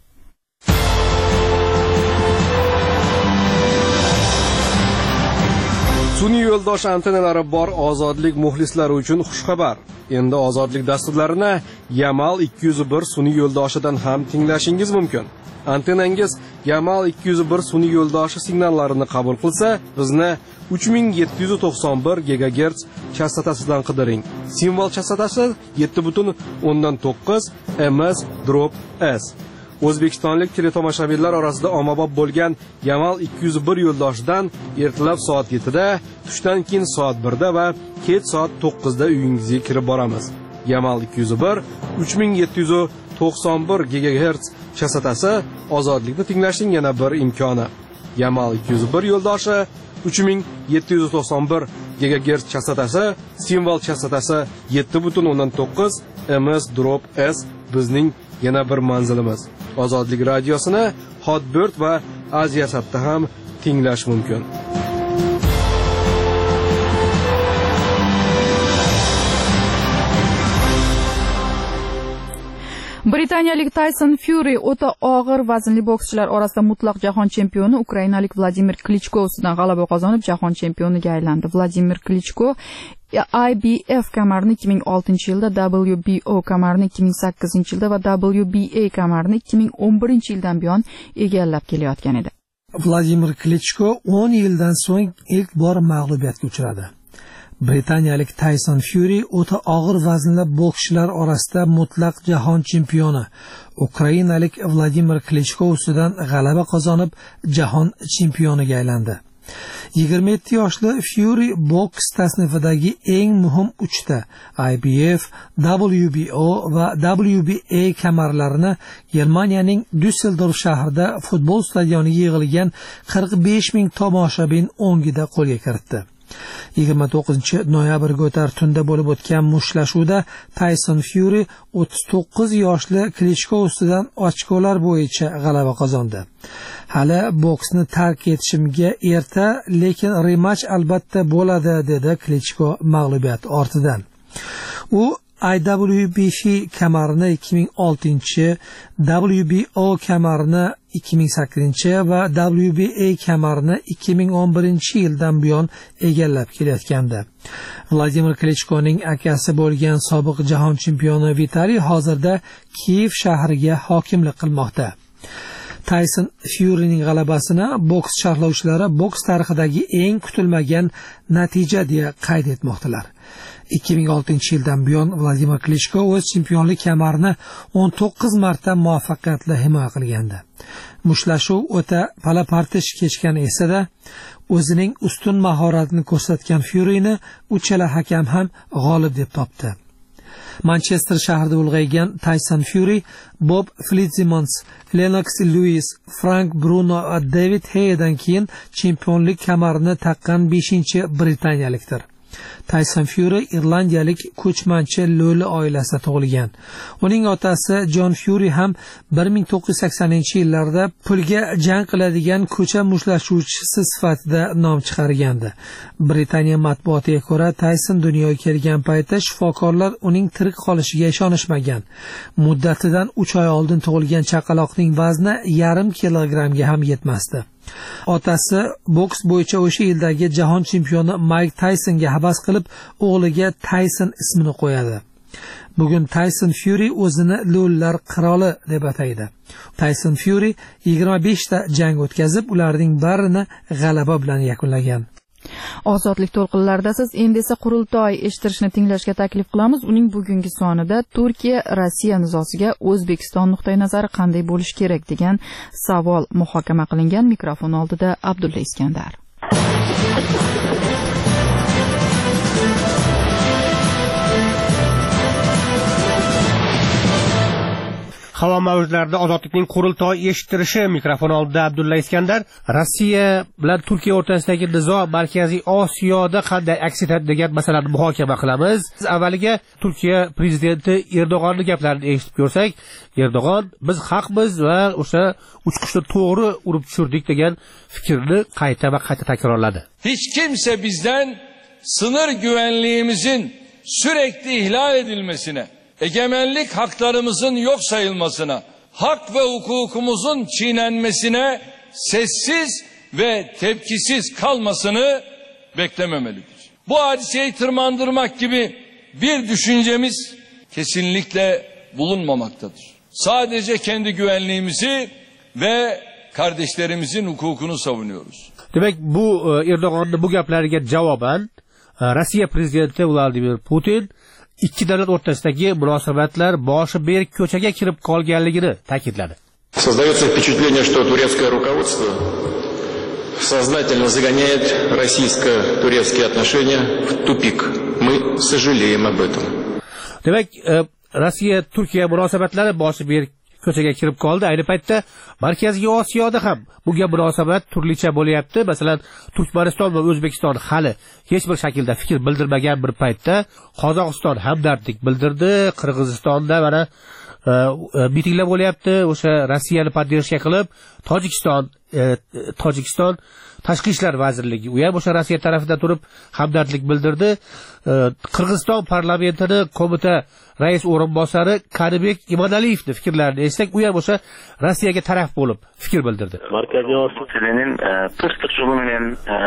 Sun'iy yo'ldosh antennalari bor Ozodlik muxlislari uchun xushxabar. Endi Ozodlik dasturlarini Yamal 201 sun'iy yo'ldoshidan ham tinglashingiz mumkin. Antennangiz Yamal 201 sun'iy yo'ldoshi signallarini qabul qilsa, bizni 3791 GHz chastotasidan qidiring. Simvol chastotasi 7.9 ms/s. O'zbekistonlik teletomoshabinlar orasida ommabop bo'lgan Yamal 201 yo'ldoshidan ertalab soat 7 da, tushdan keyin soat 1 da va kech soat 9 da uyingizga kirib boramiz. Yamal 201 3791 GHz chastotasi Ozodlikni tinglashning yana bir imkoni. Yamal 201 yo'ldoshi 3791 GHz chastotasi, simvol chastotasi 7.9 ms/s bizning yana bir manzilimiz. Ozodlik radiosini Hotbird va Aziyasatda ham tinglash mumkin. Britaniyalik Tyson Fury o'ta og'ir vaznli bokschilar orasida mutlaq jahon chempioni ukrainalik Vladimir Klichko ustidan g'alaba qozonib, jahon chempioniga aylandi. Vladimir Klichko IBF kamarini 2006-yilda, WBO kamarini 2008-yilda va WBA kamarini 2011-yildan buyon egallab kelayotgan edi. Vladimir Klichko 10 yildan so'ng ilk bor mag'lubiyatga uchradi. Britaniyalik Tyson Fury o'ta og'ir vaznli bokschilar orasida mutlaq jahon chempioni ukrainalik Vladimir Klichko ustidan g'alaba qozonib, jahon chempioniga aylandi. 27 yoshli Fury boks tasnifidagi eng muhim 3 ta IBF, WBO va WBA kamarlarini Germaniyaning Düsseldorf shahrida futbol stadioniga yig'ilgan 45 ming tomoshabin o'ngida qo'lga kiritdi. 29 noyabrga o'tar tunda bo'lib o'tgan mushtlashuvda Tyson Fury 39 yoshli Klichko ustidan ochkolar bo'yicha g'alaba qozondi. Hali boksni tark etishimga erta, lekin rematch albatta bo'ladi, dedi Klichko mag'lubiyat ortidan. U IWBF kamarini 2006, WBO kamarini 2008 va WBA kamarini 2011-yildan buyon egallab kelayotgandi. Vladimir Klichkoning akasi bo'lgan sobiq jahon chempioni Vitaliy hozirda Kiyev shahriga hokimlik qilmoqda. Tyson Fury'ning g'alabasini boks sharhlovchilari boks tarixidagi eng kutilmagan natija deya qayd etmoqdalar. 2006-yildan buyon Vladimir Klichko o'z chempionlik kamarini 19 marta muvaffaqiyatli himoya qilgandi. Muslashuv o'ta pala-partish kechgan esa-da, o'zining ustun mahoratini ko'rsatgan Fury'ni uchala hakam ham g'olib deb topdi. Manchester shahrida ulg'aygan Tyson Fury Bob Fitzsimmons, Lennox Lewis, Frank Bruno va David Haye'dan keyin chempionlik kamarini taqqan 5-britaniyalikdir. Tyson Fury irlandiyalik ko'chmanchi Lo'li oilasida tug'ilgan. Uning otasi John Fury ham 1980-yillarda pulga jang qiladigan ko'cha mushtlashuvchisi sifatida nom chiqargandi. Britaniya matbuotiga ko'ra, Tyson dunyoga kelgan paytda shifokorlar uning tirik qolishiga ishonishmagan. Muddatidan 3 oy oldin tug'ilgan chaqaloqning vazni 0,5 kilogrammga ham yetmasdi. Otasi boks bo'yicha o'sha yildagi jahon chempioni Mike Tysonga havas qilib, o'g'liga Tyson ismini qo'yadi. Bugun Tyson Fury o'zini lo'llar qiroli deb ataydi. Tyson Fury 25 ta jang o'tkazib, ularning barini g'alaba bilan yakunlagan. Ozodlik to'lqinlarida siz endi esa qurultoy eshittirishni tinglashga taklif qilamiz. Uning bugungi sonida Turkiya Rossiya nizosiga O'zbekiston nuqtai nazari qanday bo'lishi kerak degan savol muhokama qilingan. Mikrofon oldida Abdulla Iskandar. Havo mavjlarida ozodlikning qurultoy eshittirishi. Mikrofon oldida Abdulla Iskandar. Rossiya bilan Turkiya o'rtasidagi nizo Markaziy Osiyoda qanday aks etadi degan masalani muhokama qilamiz. Avvaliga Turkiya prezidenti Erdo'g'onning gaplarini eshitib ko'rsak, Erdo'g'on biz haqmiz va o'sha uchqushni to'g'ri urib tushirdik degan fikrni qayta va qayta takrorladi. Hiç kimse bizden sınır güvenliğimizin sürekli ihlal edilmesine, egemenlik haklarımızın yok sayılmasına, hak ve hukukumuzun çiğnenmesine sessiz ve tepkisiz kalmasını beklememelidir. Bu hadiseyi tırmandırmak gibi bir düşüncemiz kesinlikle bulunmamaktadır. Sadece kendi güvenliğimizi ve kardeşlerimizin hukukunu savunuyoruz. Demek bu Erdo'g'onning bu gaplariga javoban Rossiya prezidenti Vladimir Putin ikki davlat o'rtasidagi munosabatlar boshi berk ko'chaga kirib qolganligini ta'kidladi. Создается впечатление, что турецкое руководство сознательно загоняет российско-турецкие отношения в тупик. Мы сожалеем об этом. Demek Rossiya Turkiya munosabatlari boshi berk ko'chaga kirib qoldi. Ayni paytda Markaziy Osiyoda ham bunga munosabat turlicha bo'lyapti. Masalan, Turkmaniston va O'zbekiston hali hech bir shaklda fikr bildirmagan bir paytda Qozog'iston hamdardlik bildirdi. Qirg'izistonda mana mitinglar bo'lyapti. O'sha Rossiyani podдержка qilib, Tojikiston Tashqi ishlar vazirligi u ham o'sha Rossiya tarafida turib hamdardlik bildirdi. Qirg'iziston parlamentini qo'mita rais o'rinbosari Karibek Imanaliyevning fikrlarini eshitsak, u ham o'sha Rossiyaga taraf bo'lib fikr bildirdi. Markaziy Osiyoning tinchlik yo'li bilan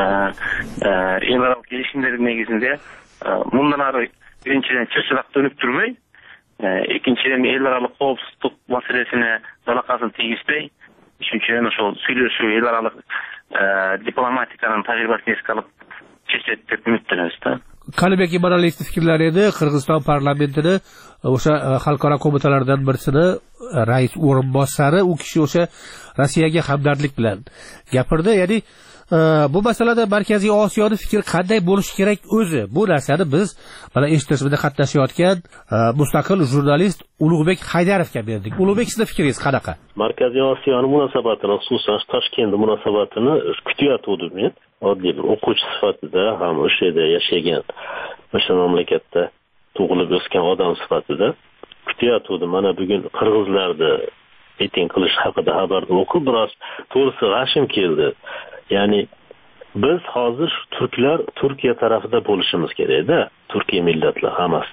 elaro kelishimlari negizinde bundan ari birinchidan chirchiroq dönüp turmay, ikkinchidan elaro qovsizlik masalasini dalaqasini tegishmay, üçüncüden şu söyleşu elaro diplomatikanın tajribasini eski alıp chechadi deb umidlanamiz. Karibek Imanaliyevning fikrlari edi. Qirg'iziston parlamentini o'sha xalqaro qo'mitalardan birisini rais o'rinbosari, u kishi o'sha Rossiyaga hamdardlik bilan gapirdi. Ya'ni bu masalada Markaziy Osiyoning fikri qanday bo'lishi kerak o'zi. Bu narsani biz mana eshitishimizda qatnashayotgan mustaqil jurnalist Ulug'bek Haydarovga berdik. Ulug'bek, sizning fikringiz qanaqa? Markaziy Osiyoning munosabatini, xususan Toshkent munosabatini kutayotgandim men. Oddiy bir o'quvchi sifatida ham o'sha yerda yashagan, o'sha mamlakatda tug'ilib o'sgan odam sifatida kutayotgandim. Mana bugun qirg'izlarni miting qilish haqida xabarni o'qib biroz to'g'risi g'ashim keldi. Ya'ni biz hozir turklar Turkiya tarafida bo'lishimiz kerak-da, Turkiya millatlar hammasi.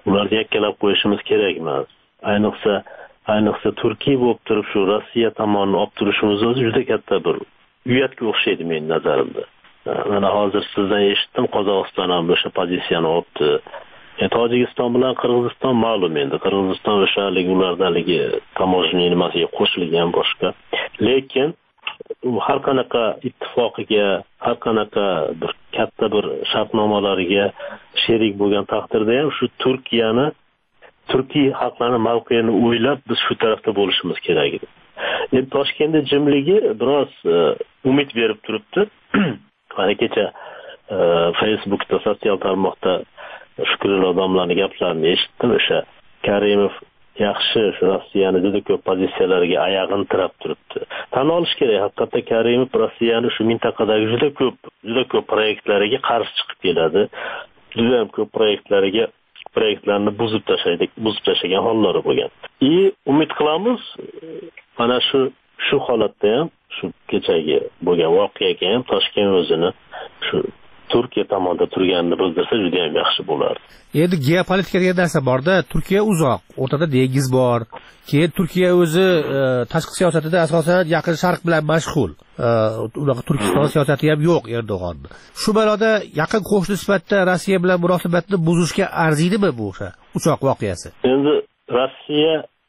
ularni yakkalab qo'yishimiz kerak emas. Ayniqsa Turkiya bo'lib turib shu Rossiya tomonini olib turishimiz o'zi juda katta bir uyatga o'xshaydi mening nazarimda. Mana hozir sizdan eshitdim, Qozog'iston ham o'sha pozitsiyani olibdi. Tojikiston bilan Qirg'iziston ma'lum endi. Qirg'iziston o'sha ulardagi tamojniy nimasiga qo'shilgan boshqa. Lekin har qanaqa ittifoqiga, har qanaqa bir katta bir shartnomalariga sherik bo'lgan taqdirda ham shu Turkiya xalqlarining mavqeini o'ylab biz shu tarafda bo'lishimiz kerak edi. Endi Toshkentda jimligi biroz umid berib turibdi. Mana kecha Facebookda, sotsial tarmoqda Shukrullo odamlarning gaplarini eshitdim. O'sha Karimov yaxshi shu Rossiyani juda ko'p pozitsiyalariga oyog'ini tirab turibdi. Tan olish kerak, haqiqatda Karimov Rossiyani shu mintaqadagi juda ko'p proyektlariga qarshi chiqib keladi. Juda ham ko'p proyektlarni buzib tashlagan hollari bo'lgan. Umid qilamiz, mana shu holatda ham, shu kechagi bo'lgan voqeaga ham Toshkent o'zini shu Turkiya tomonda turganini bildirsa juda ham yaxshi bo'lardi. Endi geopolitika degan narsa borda, Turkiya uzoq, o'rtada dengiz bor. Keyin Turkiya o'zi tashqi siyosatida asosan Yaqin Sharq bilan mashg'ul. Unaqa Turkiston siyosati ham yo'q Erdo'g'onning. Shu ma'noda yaqin qo'shni sifatida Rossiya bilan munosabatni buzishga arziydimi bu o'sha uchoq voqeasi? Endi Rossiya,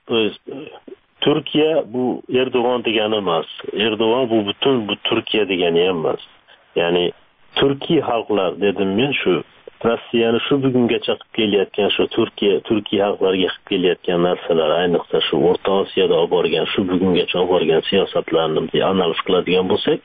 Turkiya bu Erdo'g'on degani emas. Erdo'g'on bu butun Turkiya degani ham emas. Ya'ni Turkiy xalqlar dedim men, shu Rossiyani shu bugungacha qilib kelayotgan shu Turkiy xalqlariga qilib kelayotgan narsalar, ayniqsa shu O'rta Osiyoda olib borgan, shu bugungacha olib borgan siyosatlarni analiz qiladigan bo'lsak,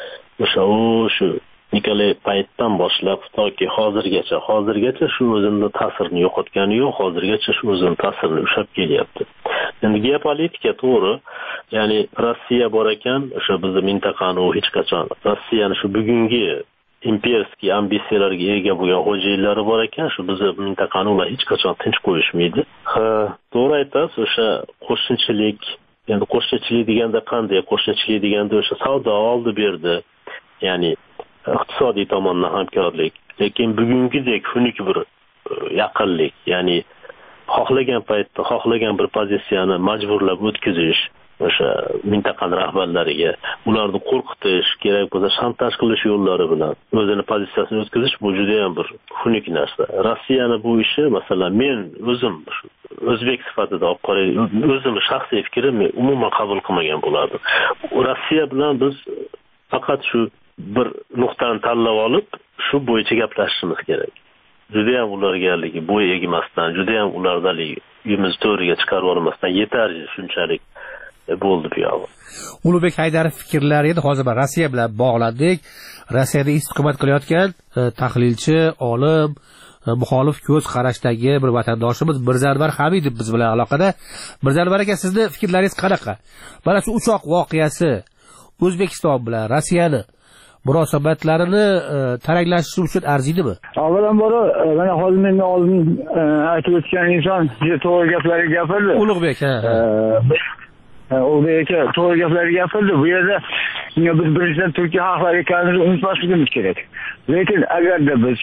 shu Nikolay paytdan boshlab toki hozirgacha shu o'zini ta'sirini yo'qotgani yo'q, hozirgacha shu o'zini ta'sirini ushlab kelyapti. Endi geopolitika to'g'ri, ya'ni Rossiya bor ekan, o'sha bizning mintaqani u hech qachon Rossiyani shu bugungi imperiyaskiy ambitsiyalarga ega bo'lgan xo'jaylari bor ekan, shu bizni mintaqani ular hech qachon tinch qo'yishmaydi. To'g'ri aytasiz, o'sha qo'shnichilik, endi qo'shnichilik deganda qanday? Qo'shnichilik deganda o'sha savdo oldi berdi, ya'ni iqtisodiy tomondan hamkorlik, lekin bugungidek xunuk bir yaqinlik, ya'ni xohlagan paytda xohlagan bir pozitsiyani majburlab o'tkazish, o'sha mintaqaning rahbarlariga ularni qo'rqitish, kerak bo'lsa shantaj qilish yo'llari bilan o'zini pozitsiyasini o'tkazish, bu juda ham bir xunuk narsa. Rossiyani bu ishi, masalan, men o'zim o'zbek sifatida olib qaray, o'zim shaxsiy fikrim umuman qabul qilmagan bo'lardim. Rossiya bilan biz faqat shu bir nuqtani tanlab olib, shu bo'yicha gaplashishimiz kerak. Juda ham ularga bo'y egmasdan, juda ham ulardan uyimiz to'riga chiqarib olmasdan yetarli shunchalik bo'ldi bu yo'q. Ulug'bek Haydarov fikrlari edi. Hozir Rossiya bilan bog'landik. Rossiyada istiqomat qilayotgan tahlilchi, olim, muxolif ko'z qarashdagi bir vatandoshimiz Mirzanvar Hamidov biz bilan aloqada. Mirzanvar aka, sizni fikrlaringiz qanaqa? Mana shu uchoq voqeasi O'zbekiston bilan Rossiyani munosabatlarini taranglashish uchun arziydimi? Avvalambor mana hozir mendan oldin aytib o'tgan inson juda to'g'ri gaplarni gapirdi. Ulug'bek aka to'g'ri gaplarni gapirdi. Bu yerda biz birinchidan Turkiya xalqlari ekanini unutmasligimiz kerak. Lekin agarda biz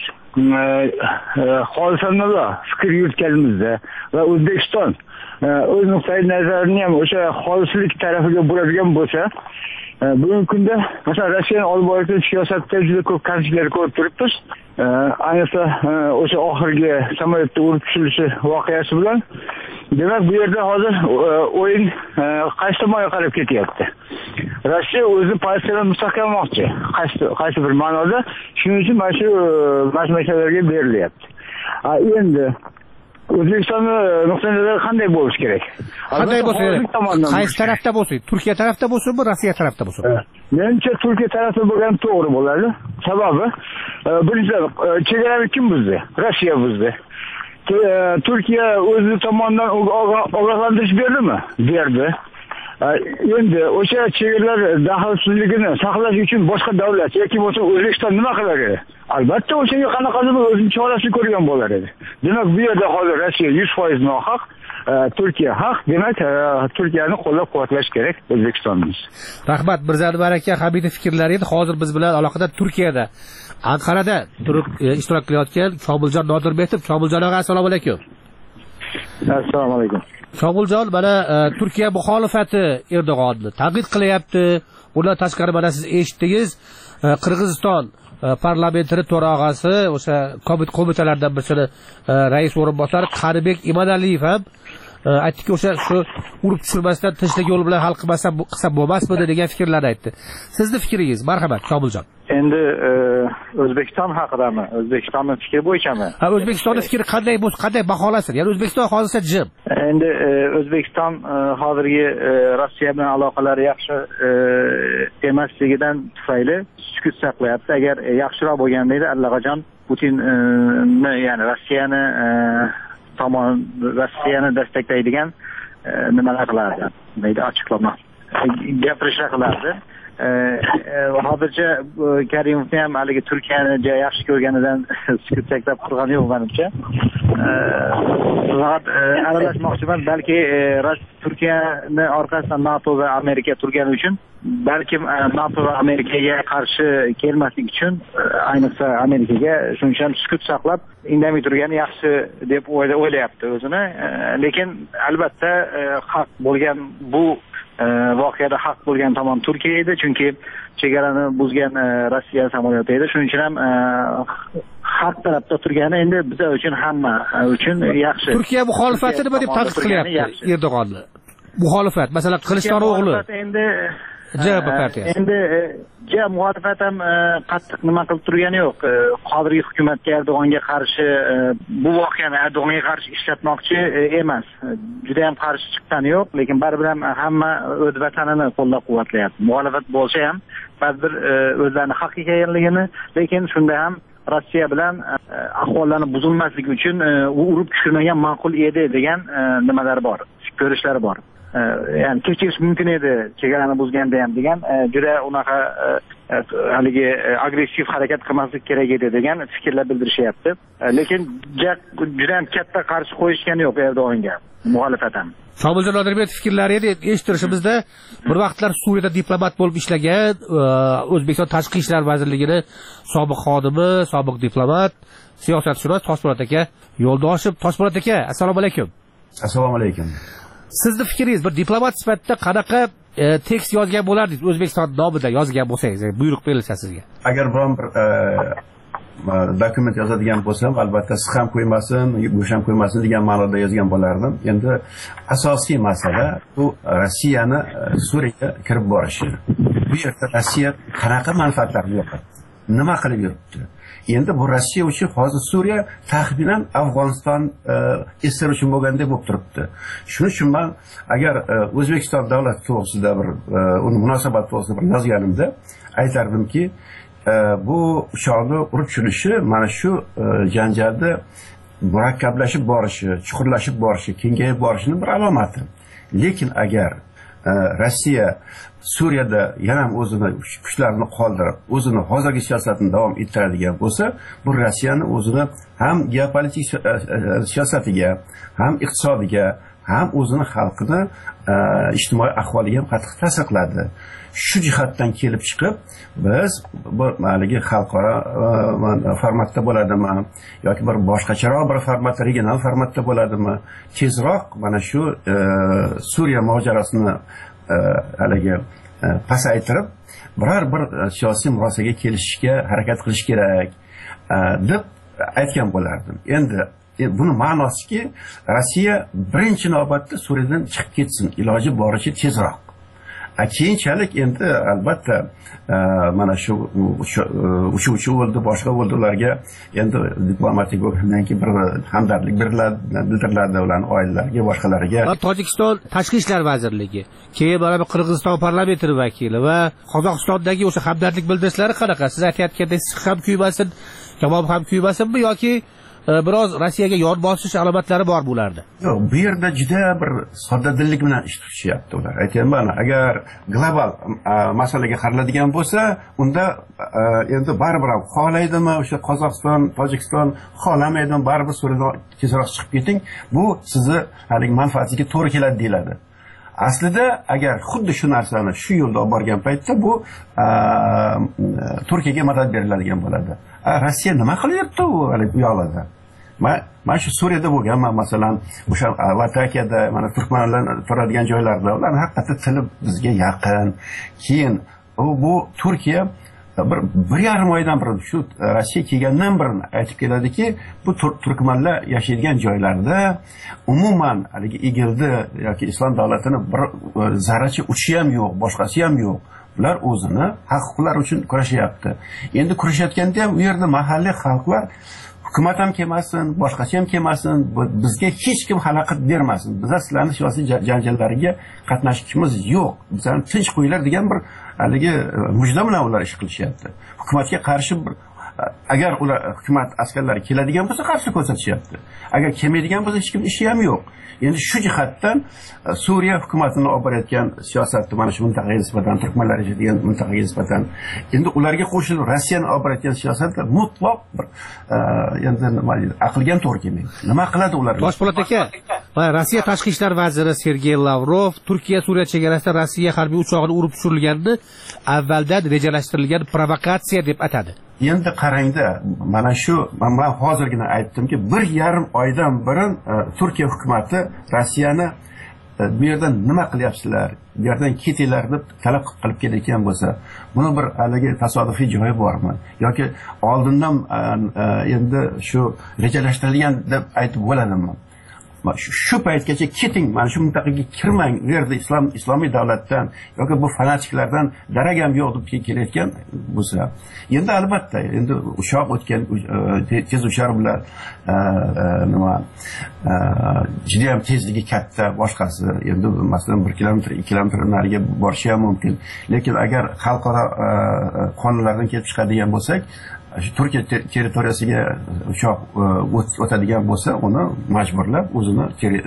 xolisona fikr yuritganimizda va O'zbekiston o'z nuqtai nazarini ham o'sha xolislik tarafiga buradigan bo'lsa, bugungi kunda masalan Rossiyaning olib borayotgan siyosatda juda ko'p kamchiliklar ko'rib turibmiz. Ayniqsa o'sha oxirgi samolyotda urib tushirilishi voqeasi bilan. Demak, bu yerda hozir o'yin qaysi tomonga qarab ketyapti? Rossiya o'zining pozitsiyasini mustahkamlamoqchi, qaysi bir ma'noda. Shuning uchun mana shu masalalarga berilyapti. Endi O'zbekistonning nuqtai nazari qanday bo'lishi kerak? Qanday bo'lsa kerak? Qaysi tarafda bo'lsin? Turkiya tarafda bo'lsinmi, Rossiya tarafda bo'lsinmi? Menimcha Turkiya tarafida bo'lgan to'g'ri bo'ladi. Sababi birinchidan chegarani kim buzdi? Rossiya buzdi. Turkiya o'zi tomonidan ogohlantirish berdimi? Berdi. Endi o'sha chegaralar daxlsizligini saqlash uchun boshqa davlat yoki bo'lsa O'zbekiston nima qilar edi? Albatta o'shaga qanaqadir o'zining chorasini ko'rgan bo'lar edi. Demak, bu yerda hozir Rossiya 100% nohaq, Turkiya haq. Demak, Turkiyani qo'llab-quvvatlash kerak O'zbekistonni. Rahmat Mirzanvar aka, Hamidov fikrlari edi. Hozir biz bilan aloqada Turkiyada, Anqarada turib ishtirok qilayotgan Komiljon Nodirbekov. Komiljon aka, assalomu alaykum. Assalomu alaykum. Sobuljon, mana Turkiya muxolifati Erdo'g'onni tanqid qilyapti. Bundan tashqari mana siz eshitdingiz, Qirg'iziston parlamentari to'rog'asi o'sha qo'mitalardan birisini rais o'rinbosari Qaribek Imadaliyev ham aytdiki, o'sha shu urib tushirmasdan tinchlik yo'li bilan hal qilsa bo'lmasmidi degan fikrlarni aytdi. Sizni fikringiz, marhamat, Sobuljon. Endi O'zbekiston haqidami? O'zbekistonning fikri bo'yichami? Ha, O'zbekistonning fikri qanday bo'lsa, qanday baholansin? Ya'ni O'zbekiston hozircha jim. Endi O'zbekiston hozirgi Rossiya bilan aloqalari yaxshi emasligidan tufayli sukut saqlayapti. Agar yaxshiroq bo'lganda edi, allaqachon Putinni, ya'ni Rossiyani desteklaydigan nimalar qilardi, deydi, ochiqlama gapirishlar qilardi. Hozircha Karimovni ham haligi Turkiyani yaxshi ko'rganidan sukut saqlab turgani yo'q menimcha. Faqat aralashmoqchiman, balki Turkiyani orqasidan NATO va Amerika turgani uchun, balkim NATO va Amerikaga qarshi kelmaslik uchun, ayniqsa Amerikaga shuncha sukut saqlab indamay turgani yaxshi deb o'ylayapti o'zini. Lekin albatta haq bo'lgan bu voqeada haq bo'lgan tomon Turkiya edi, chunki chegarani buzgan Rossiya samolyoti edi. Shuning uchun ham haq tarafda turgani endi bizlar uchun, hamma uchun yaxshi. Turkiya muxolifati nima deb tanqid qilyapti Erdo'g'onni? Muxolifat, masalan, Qilichdaryo o'g'li endi CHP partiyasi. Endi muxolifat ham qattiq nima qilib turgani yo'q. Hozirgi hukumatga, Erdo'g'onga qarshi, bu voqeani Erdo'g'onga qarshi ishlatmoqchi emas. Juda ham qarshi chiqqani yo'q, lekin baribir ham hamma o'z vatanini qo'llab-quvvatlayapti. Muxolifat bo'lsa ham baribir o'zlarini haq ekanligini, lekin shunda ham Rossiya bilan ahvollarni buzilmasligi uchun u urib tushirmagan ma'qul edi degan nimalar bor, ko'rishlari bor. Ya'ni kechirish mumkin edi chegarani buzganda ham degan, juda unaqa haligi agressiv harakat qilmaslik kerak edi degan fikrlar bildirishyapti. Lekin juda ham katta qarshi qo'yishgani yo'q Erdo'g'onga muxolifat ham. Sobuljon Nodirbekov fikrlarini eshittirishimizda bir vaqtlar Suriyada diplomat bo'lib ishlagan, O'zbekiston Tashqi ishlar vazirligini sobiq xodimi, sobiq diplomat, siyosatshunos Toshpo'lat aka Yo'ldoshev. Toshpo'lat aka, assalomu alaykum. Assalomu alaykum. Sizni fikringiz, bir diplomat sifatida qanaqa tekst yozgan bo'lardingiz? O'zbekiston nomida yozgan bo'lsangiz, buyruq berilsa sizga. Agar biron bir dokument yozadigan bo'lsam, albatta siz ham qo'ymasin, go'sh ham qo'ymasin degan ma'noda yozgan bo'lardim. Endi asosiy masala bu Rossiyani Suriyaga kirib borishi. Bu yerda Rossiya qanaqa manfaatlarni yo'qotdi? Nima qilib yuribdi? Endi bu Rossiya uchun hozir Suriya taxminan Afg'oniston Isroil uchun bo'lgandek bo'lib turibdi. Shuning uchun men agar O'zbekiston davlat to'g'risida bir uni munosabat to'g'risida bir yozganimda aytardimki, bu uchoqni urib tushirishi mana shu janjalda murakkablashib borishi, chuqurlashib borishi, kengayib borishining bir alomati. Lekin agar Rossiya Suriyada yana o'zini kuchlarini qoldirib, o'zini hozirgi siyosatini davom ettiradigan bo'lsa, bu Rossiyani o'zini ham geopolitik siyosatiga, ham iqtisodiga, ham o'zini xalqini ijtimoiy ahvoliga ham qattiq ta'sir qiladi. Shu jihatdan kelib chiqib, biz bu maligi xalqaro formatda bo'ladimi yoki bir boshqacharoq bir format, regional formatda bo'ladimi, tezroq mana shu Suriya mojarosini haligi pasaytirib biror bir siyosiy murosaga kelishishga harakat qilish kerak deb aytgan bo'lardim. Endi buni ma'nosiki, Rossiya birinchi navbatda Suriyadan chiqib ketsin, iloji boricha tezroq. Keyinchalik endi albatta mana shu uchuvchi bo'ldi, boshqa bo'ldi, ularga endi diplomatik bo'lgandan keyin bir hamdardlik bildiriladi ularning oilalariga, boshqalariga. Tojikiston Tashqi ishlar vazirligi, keyin mana bu Qirg'iziston parlamenti vakili va Qozog'istondagi o'sha hamdardlik bildirishlari qanaqa? Siz aytayotgandek, siz ham kuymasin, kabob ham kuymasinmi yoki biroz Rossiyaga yon bosish alomatlari bor bularda? Yo'q, bu yerda juda bir soddadillik bilan ish tutishyapti ular. Aytayman, agar global masalaga qaraladigan bo'lsa, unda endi baribir ham xohlaydimi o'sha Qozog'iston, Tojikiston xohlamaydimi, baribir Suriyadan tezroq chiqib keting, bu sizni haligi manfaatingizga to'g'ri keladi deyiladi. Aslida agar xuddi shu narsani shu yo'lda olib borgan paytda bu Turkiyaga madad beriladigan bo'ladi. Rossiya nima qilyapti u yoqlarda? mana shu Suriyada bo'lganman, masalan, o'sha Latakiyada, mana turkmanlar turadigan joylarda, ularning haqiqatda tili bizga yaqin. Keyin bu Turkiya bir yarim oydan bir shu Rossiya kelgandan bir aytib keladiki, bu turkmanlar yashaydigan joylarda umuman haligi egildi yoki islom davlatini bir zarracha uchi ham yo'q, boshqasi ham yo'q. Ular o'zini haq-huquqlari uchun kurashyapti. Endi kurashayotganda ham u yerda mahalliy xalqlar hukumat ham kelmasin, boshqacha ham kelmasin, bizga hech kim xalaqit bermasin. Bizlar sizlarning siyosiy janjallariga qatnashishimiz yo'q. Bizlarni tinch qo'yinglar degan bir haligi mujda bilan ular ish qilishyapti. Hukumatga qarshi bir agar ular hukumat askarlari keladigan bo'lsa qarshi ko'rsatishyapti. Agar kelmaydigan bo'lsa hech kim ishi ham yo'q. Endi shu jihatdan Suriya hukumatini olib borayotgan siyosatni mana shu mintaqaga nisbatan, turkmanlar yashaydigan mintaqaga nisbatan, endi ularga qo'shilib Rossiyani olib borayotgan siyosatlar mutlaq bir endi nima deydi, aqlga ham to'g'ri kelmaydi. Nima qiladi ular? Toshpo'lat aka, Rossiya tashqi ishlar vaziri Sergey Lavrov Turkiya Suriya chegarasida Rossiya harbiy uchog'ini urib tushirilganini avvaldan rejalashtirilgan provokatsiya deb atadi. Endi qarangda, mana shu men hozirgina aytdimki, 1,5 oydan burun Turkiya hukumatı Rossiyani bu yerdan nima qilyapsizlar, bu yerdan ketinglar deb talab qilib kelayotgan bo'lsa, buni bir haligi tasodifiy joyi bormi yoki oldindan endi shu rejalashtirilgan deb aytib bo'ladimi? Shu paytgacha keting, mana shu mintaqaga kirmang, u yerda islomiy davlatdan yoki bu fanatiklardan darak ham yo'q deb kelayotgan bo'lsa, endi albatta endi uchoq o'tgan tez uchar bilan nima juda ham tezligi katta, boshqasi endi masalan 1 kilometr 2 kilometr nariga borishi ham mumkin. Lekin agar xalqaro qonunlardan kelib chiqadigan bo'lsak, Turkiya territoriyasiga uchoq o'tadigan bo'lsa, uni majburlab o'zini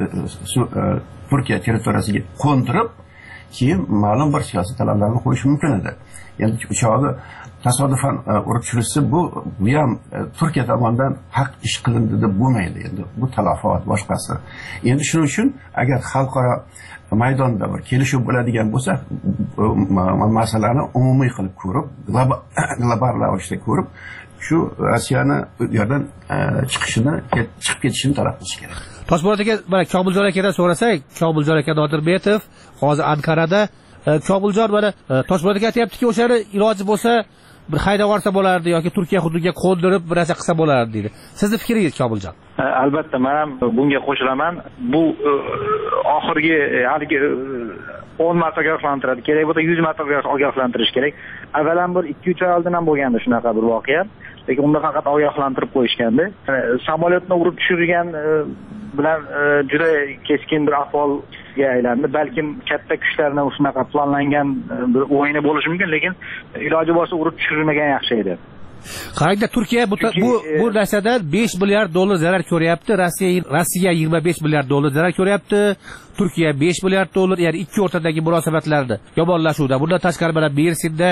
Turkiya territoriyasiga qo'ndirib, keyin ma'lum bir siyosiy talablarni qo'yish mumkin edi. Endi uchoqni tasodifan urib tushirsa, bu ham Turkiya tomonidan haq ish qilindi deb bo'lmaydi. Endi bu talafot boshqasi. Endi shuning uchun agar xalqaro maydonda bir kelishuv bo'ladigan bo'lsa, masalani umumiy qilib ko'rib, global ravishda ko'rib, shu Rossiyani bu yerdan chiqib ketishini talab qilish kerak. Toshpo'lat aka, mana Kobuljon akadan so'rasak, Kobuljon aka Nodirbetov hozir Ankarada. Kobuljon mana Toshpo'lat aka aytibdiki, o'shani iloji bo'lsa bir haydab yuborsa bo'lardi yoki Turkiya hududiga qo'ndirib bir narsa qilsa bo'lardi deydi. Sizning fikringiz Kobuljon? Albatta, men ham bunga qo'shilaman. Bu oxirgi haligi 10 marta ogohlantiradi. Kerak bo'lsa 100 marta ogohlantirish kerak. Avvalambor 2-3 oy oldin ham bo'lgandi shunaqa bir voqea. Lekin unda faqat ogohlantirib qo'yishgandi. Samolyotni urib tushirgan bilan juda keskin bir ahvolga aylandi. Balkim katta kuchlarni shunaqa planlangan bir o'yini bo'lishi mumkin, lekin iloji bo'lsa urib tushirilmagan yaxshi edi. Qarangda, Turkiya bu narsadan 5 milliard dollar zarar ko'ryapti. Rossiya 25 milliard dollar zarar ko'ryapti. Turkiya 5 milliard dollar, ya'ni ikki o'rtadagi munosabatlarni yomonlashuvda. Bundan tashqari mana Mersinda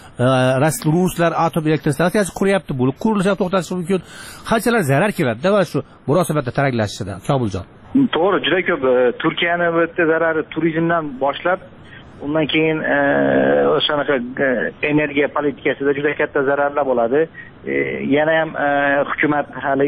ruslar atom elektr stansiyasi quryapti. Bu qurilish ham to'xtatish mumkin. Qanchalar zarar keladi va shu munosabatda taranglashishida, Kobuljon? To'g'ri, juda ko'p. Turkiyani bu yerda zarari turizmdan boshlab, undan keyin o'shanaqa energiya politikasida juda katta zararlar bo'ladi. Yana ham hukumatni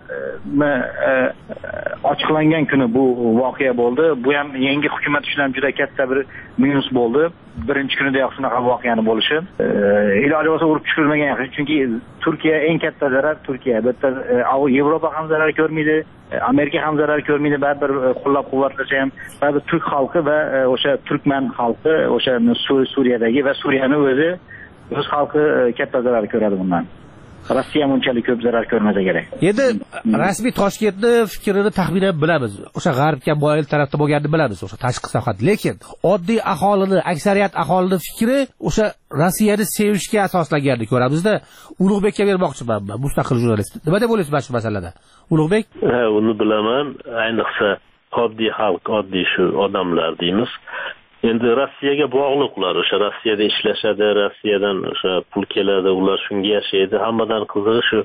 ochiqlangan kuni bu voqea bo'ldi. Bu ham yangi hukumat uchun ham juda katta bir minus bo'ldi. Birinchi kunidayoq shunaqa voqeani bo'lishi. Iloji bo'lsa urib tushirilmagan yaxshi, chunki Turkiya eng katta zarar Turkiya. Bitta Yevropa ham zarar ko'rmaydi, Amerika ham zarar ko'rmaydi, baribir qo'llab-quvvatlasa ham baribir turk xalqi va o'sha turkman xalqi, o'sha Suriyadagi va Suriyaning o'z xalqi katta zarar ko'radi bundan. Rossiya bunchalik ko'p zarar ko'rmasa kerak. Endi rasmiy Toshkentni fikrini taxminan bilamiz. O'sha g'arbga moyil tarafda bo'lganini bilamiz, o'sha tashqi sohat. Lekin oddiy aholini, aksariyat aholini fikri o'sha Rossiyani sevishga asoslanganini ko'ramizda. Ulug'bekka bermoqchiman men, mustaqil jurnalist. Nima deb o'ylaysiz shu masalada? Ulug'bek? Uni bilaman. Ayniqsa oddiy xalq, oddiy shu odamlar deymiz. Endi Rossiyaga bog'liq ular, o'sha Rossiyada ishlashadi, Rossiyadan o'sha pul keladi, ular shunga yashaydi. Hammadan qizig'i shu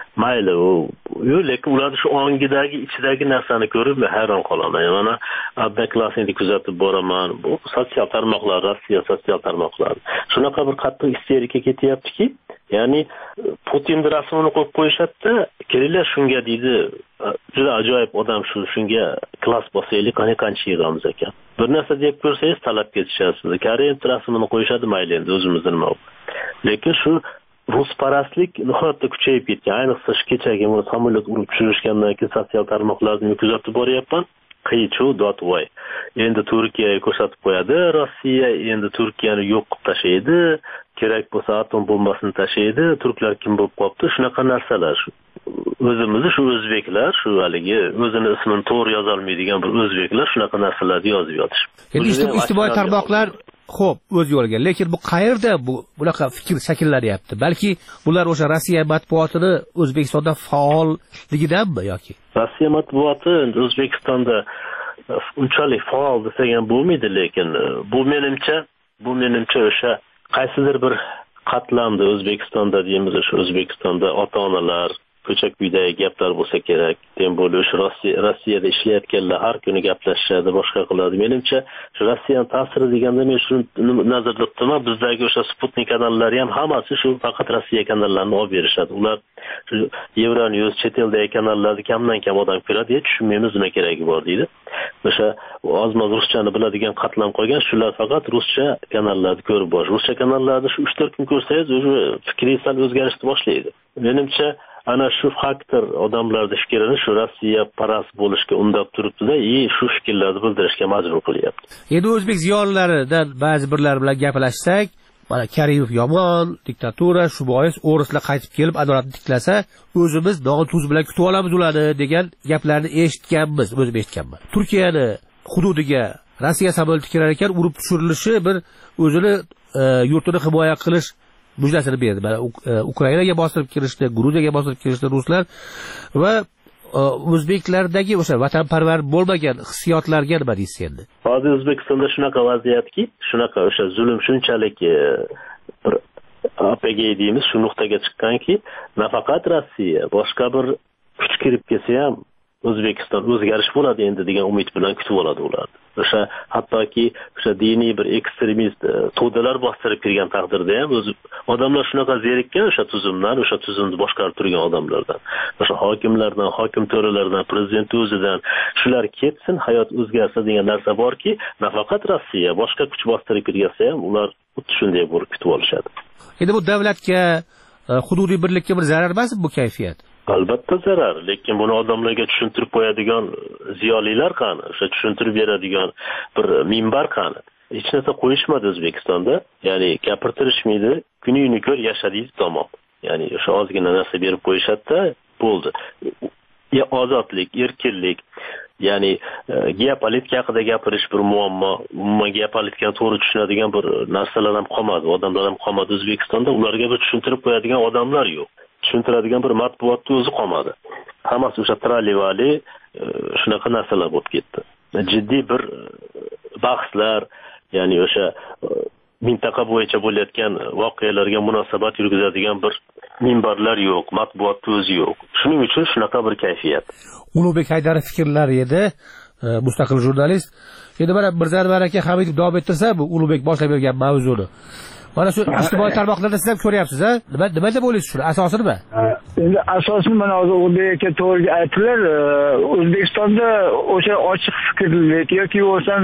mayli yo'q, lekin ular shu ongidagi ichidagi narsani ko'rib hayron qolaman. Mana abdaklasini kuzatib boraman. Bu sotsial tarmoqlar, Rossiya sotsial tarmoqlari shunaqa bir qattiq isterika ketyaptiki, ya'ni Putin rasmini qo'yib qo'yishadi, kelinglar shunga deydi, juda ajoyib odam shunga klass bosaylik, qancha yig'amiz ekan. Bir narsa deb ko'rsangiz talab ketishasiz. Koreya rasmini qo'yishadi, mayli endi o'zimizda nima. Lekin shu rusparastlik nihoyatda kuchayib ketgan. Ayniqsa shu kechagi samolyot urib tushirishgandan keyin sotsial tarmoqlarni kuzatib boryapman. Qiy-chuv dotvoy. Endi Turkiyaga ko'rsatib qo'yadi, Rossiya endi Turkiyani yo'q qilib tashlaydi, kerak bo'lsa atom bombasini tashlaydi, turklar kim bo'lib qolibdi, shunaqa narsalar. O'zimizni shu o'zbeklar, shu haligi o'zini ismini to'g'ri yoza olmaydigan bir o'zbeklar shunaqa narsalarni yozib yotishibdi. Endi ijtimoiy tarmoqlar xo'p, o'z yo'liga, lekin bu qayerda bunaqa fikr shakllanyapti? Balki bular o'sha Rossiya matbuotini O'zbekistonda faolligidanmi yoki? Rossiya matbuoti O'zbekistonda unchalik faol desak ham bo'lmaydi, lekin bu menimcha o'sha qaysidir bir qatlamda O'zbekistonda deymiz, o'sha O'zbekistonda ota-onalar ko'cha-kuydagi gaplar bo'lsa kerak. Tem bo'lib Rossiyada ishlayotganlar har kuni gaplashishadi, boshqa qiladi. Menimcha shu Rossiyaning ta'siri deganda men shuni nazarda tutaman, bizdagi o'sha Sputnik kanallari ham hammasi shu faqat Rossiya kanallarini olib berishadi. Ular shu Euronews, chet eldagi kanallarni kamdan-kam odam ko'radi, tushunmaymiz nima keragi bor deydi. O'sha ozmoz ruschani biladigan qatlam qo'ygan, shular faqat ruscha kanallarni ko'rib borish. Ruscha kanallarni shu 3-4 kun ko'rsangiz, o'sha fikringiz o'zgarishni boshlaydi. Menimcha ana shu faktor odamlarning fikrini shu Rossiya parast bo'lishga undab turibdi-da, shu fikrlarni bildirishga majbur qilyapti. Endi o'zbek ziyolilaridan ba'zi birlar bilan gaplashsak, mana Karimov yomon, diktatura, shu bois o'rislar qaytib kelib adolatni tiklasa, o'zimiz dog' tuz bilan kutib olamiz ularni degan gaplarni eshitganmiz, o'zim eshitganman. Turkiyani hududiga Rossiya samolyoti kirar ekan, urib tushirilishi bir o'zini yurtini himoya qilish mujdasini berdi. Mana Ukrainaga bostirib kirishdi, Gruziyaga bostirib kirishdi ruslar va o'zbeklardagi o'sha vatanparvar bo'lmagan hissiyotlarga nima deysiz endi? Hozir O'zbekistonda shunaqa vaziyatki, shunaqa o'sha zulm shunchalik bir apogey deymiz, shu nuqtaga chiqqanki, nafaqat Rossiya, boshqa bir kuch kirib kelsa ham O'zbekiston o'zgarish bo'ladi endi degan umid bilan kutib oladi ular. O'sha hattoki o'sha diniy bir ekstremist to'dalar bostirib kirgan taqdirda ham odamlar shunaqa zerikkan o'sha tuzumdan, o'sha tuzumni boshqarib turgan odamlardan, o'sha hokimlardan, hokim to'ralardan, prezident o'zidan shular ketsin, hayot o'zgarsa degan narsa borki, nafaqat Rossiya, boshqa kuch bostirib kirgasa ham ular xuddi shunday bo'lib kutib olishadi. Endi bu davlatga, hududiy birlikka bir zarar emasmi bu kayfiyat? Albatta zarar, lekin buni odamlarga tushuntirib qo'yadigan ziyolilar qani, o'sha tushuntirib beradigan bir minbar qani. Hech narsa qo'yishmadi O'zbekistonda, ya'ni gapirtirishmaydi, kuningni ko'r yashadingiz tamom. Ya'ni o'sha ozgina narsa berib qo'yishadi-da, bo'ldi. Ozodlik, erkinlik, ya'ni geopolitika haqida gapirish bir muammo, umuman geopolitikani to'g'ri tushunadigan bir narsalar ham qolmadi, odamlar ham qolmadi O'zbekistonda, ularga bir tushuntirib qo'yadigan odamlar yo'q. Tushuntiradigan bir matbuotni o'zi qolmadi. Hammasi o'sha tralivali shunaqa narsalar bo'lib ketdi. Jiddiy bir bahslar, ya'ni o'sha mintaqa bo'yicha bo'layotgan voqealarga munosabat yurgizadigan bir minbarlar yo'q, matbuotni o'zi yo'q. Shuning uchun shunaqa bir kayfiyat. Ulug'bek Haydarov fikrlari edi, mustaqil jurnalist. Endi mana Mirzanvar aka Hamidov davom ettirsa, bu Ulug'bek boshlab bergan mavzuni. Mana shu ijtimoiy tarmoqlarda siz ham ko'ryapsiz, ha? Nima deb o'ylaysiz shuni? Asosi nima? Endi asosi mana hozir Ulug'bek aka to'g'ri aytdilar. O'zbekistonda o'sha ochiq fikrlik yoki bo'lsam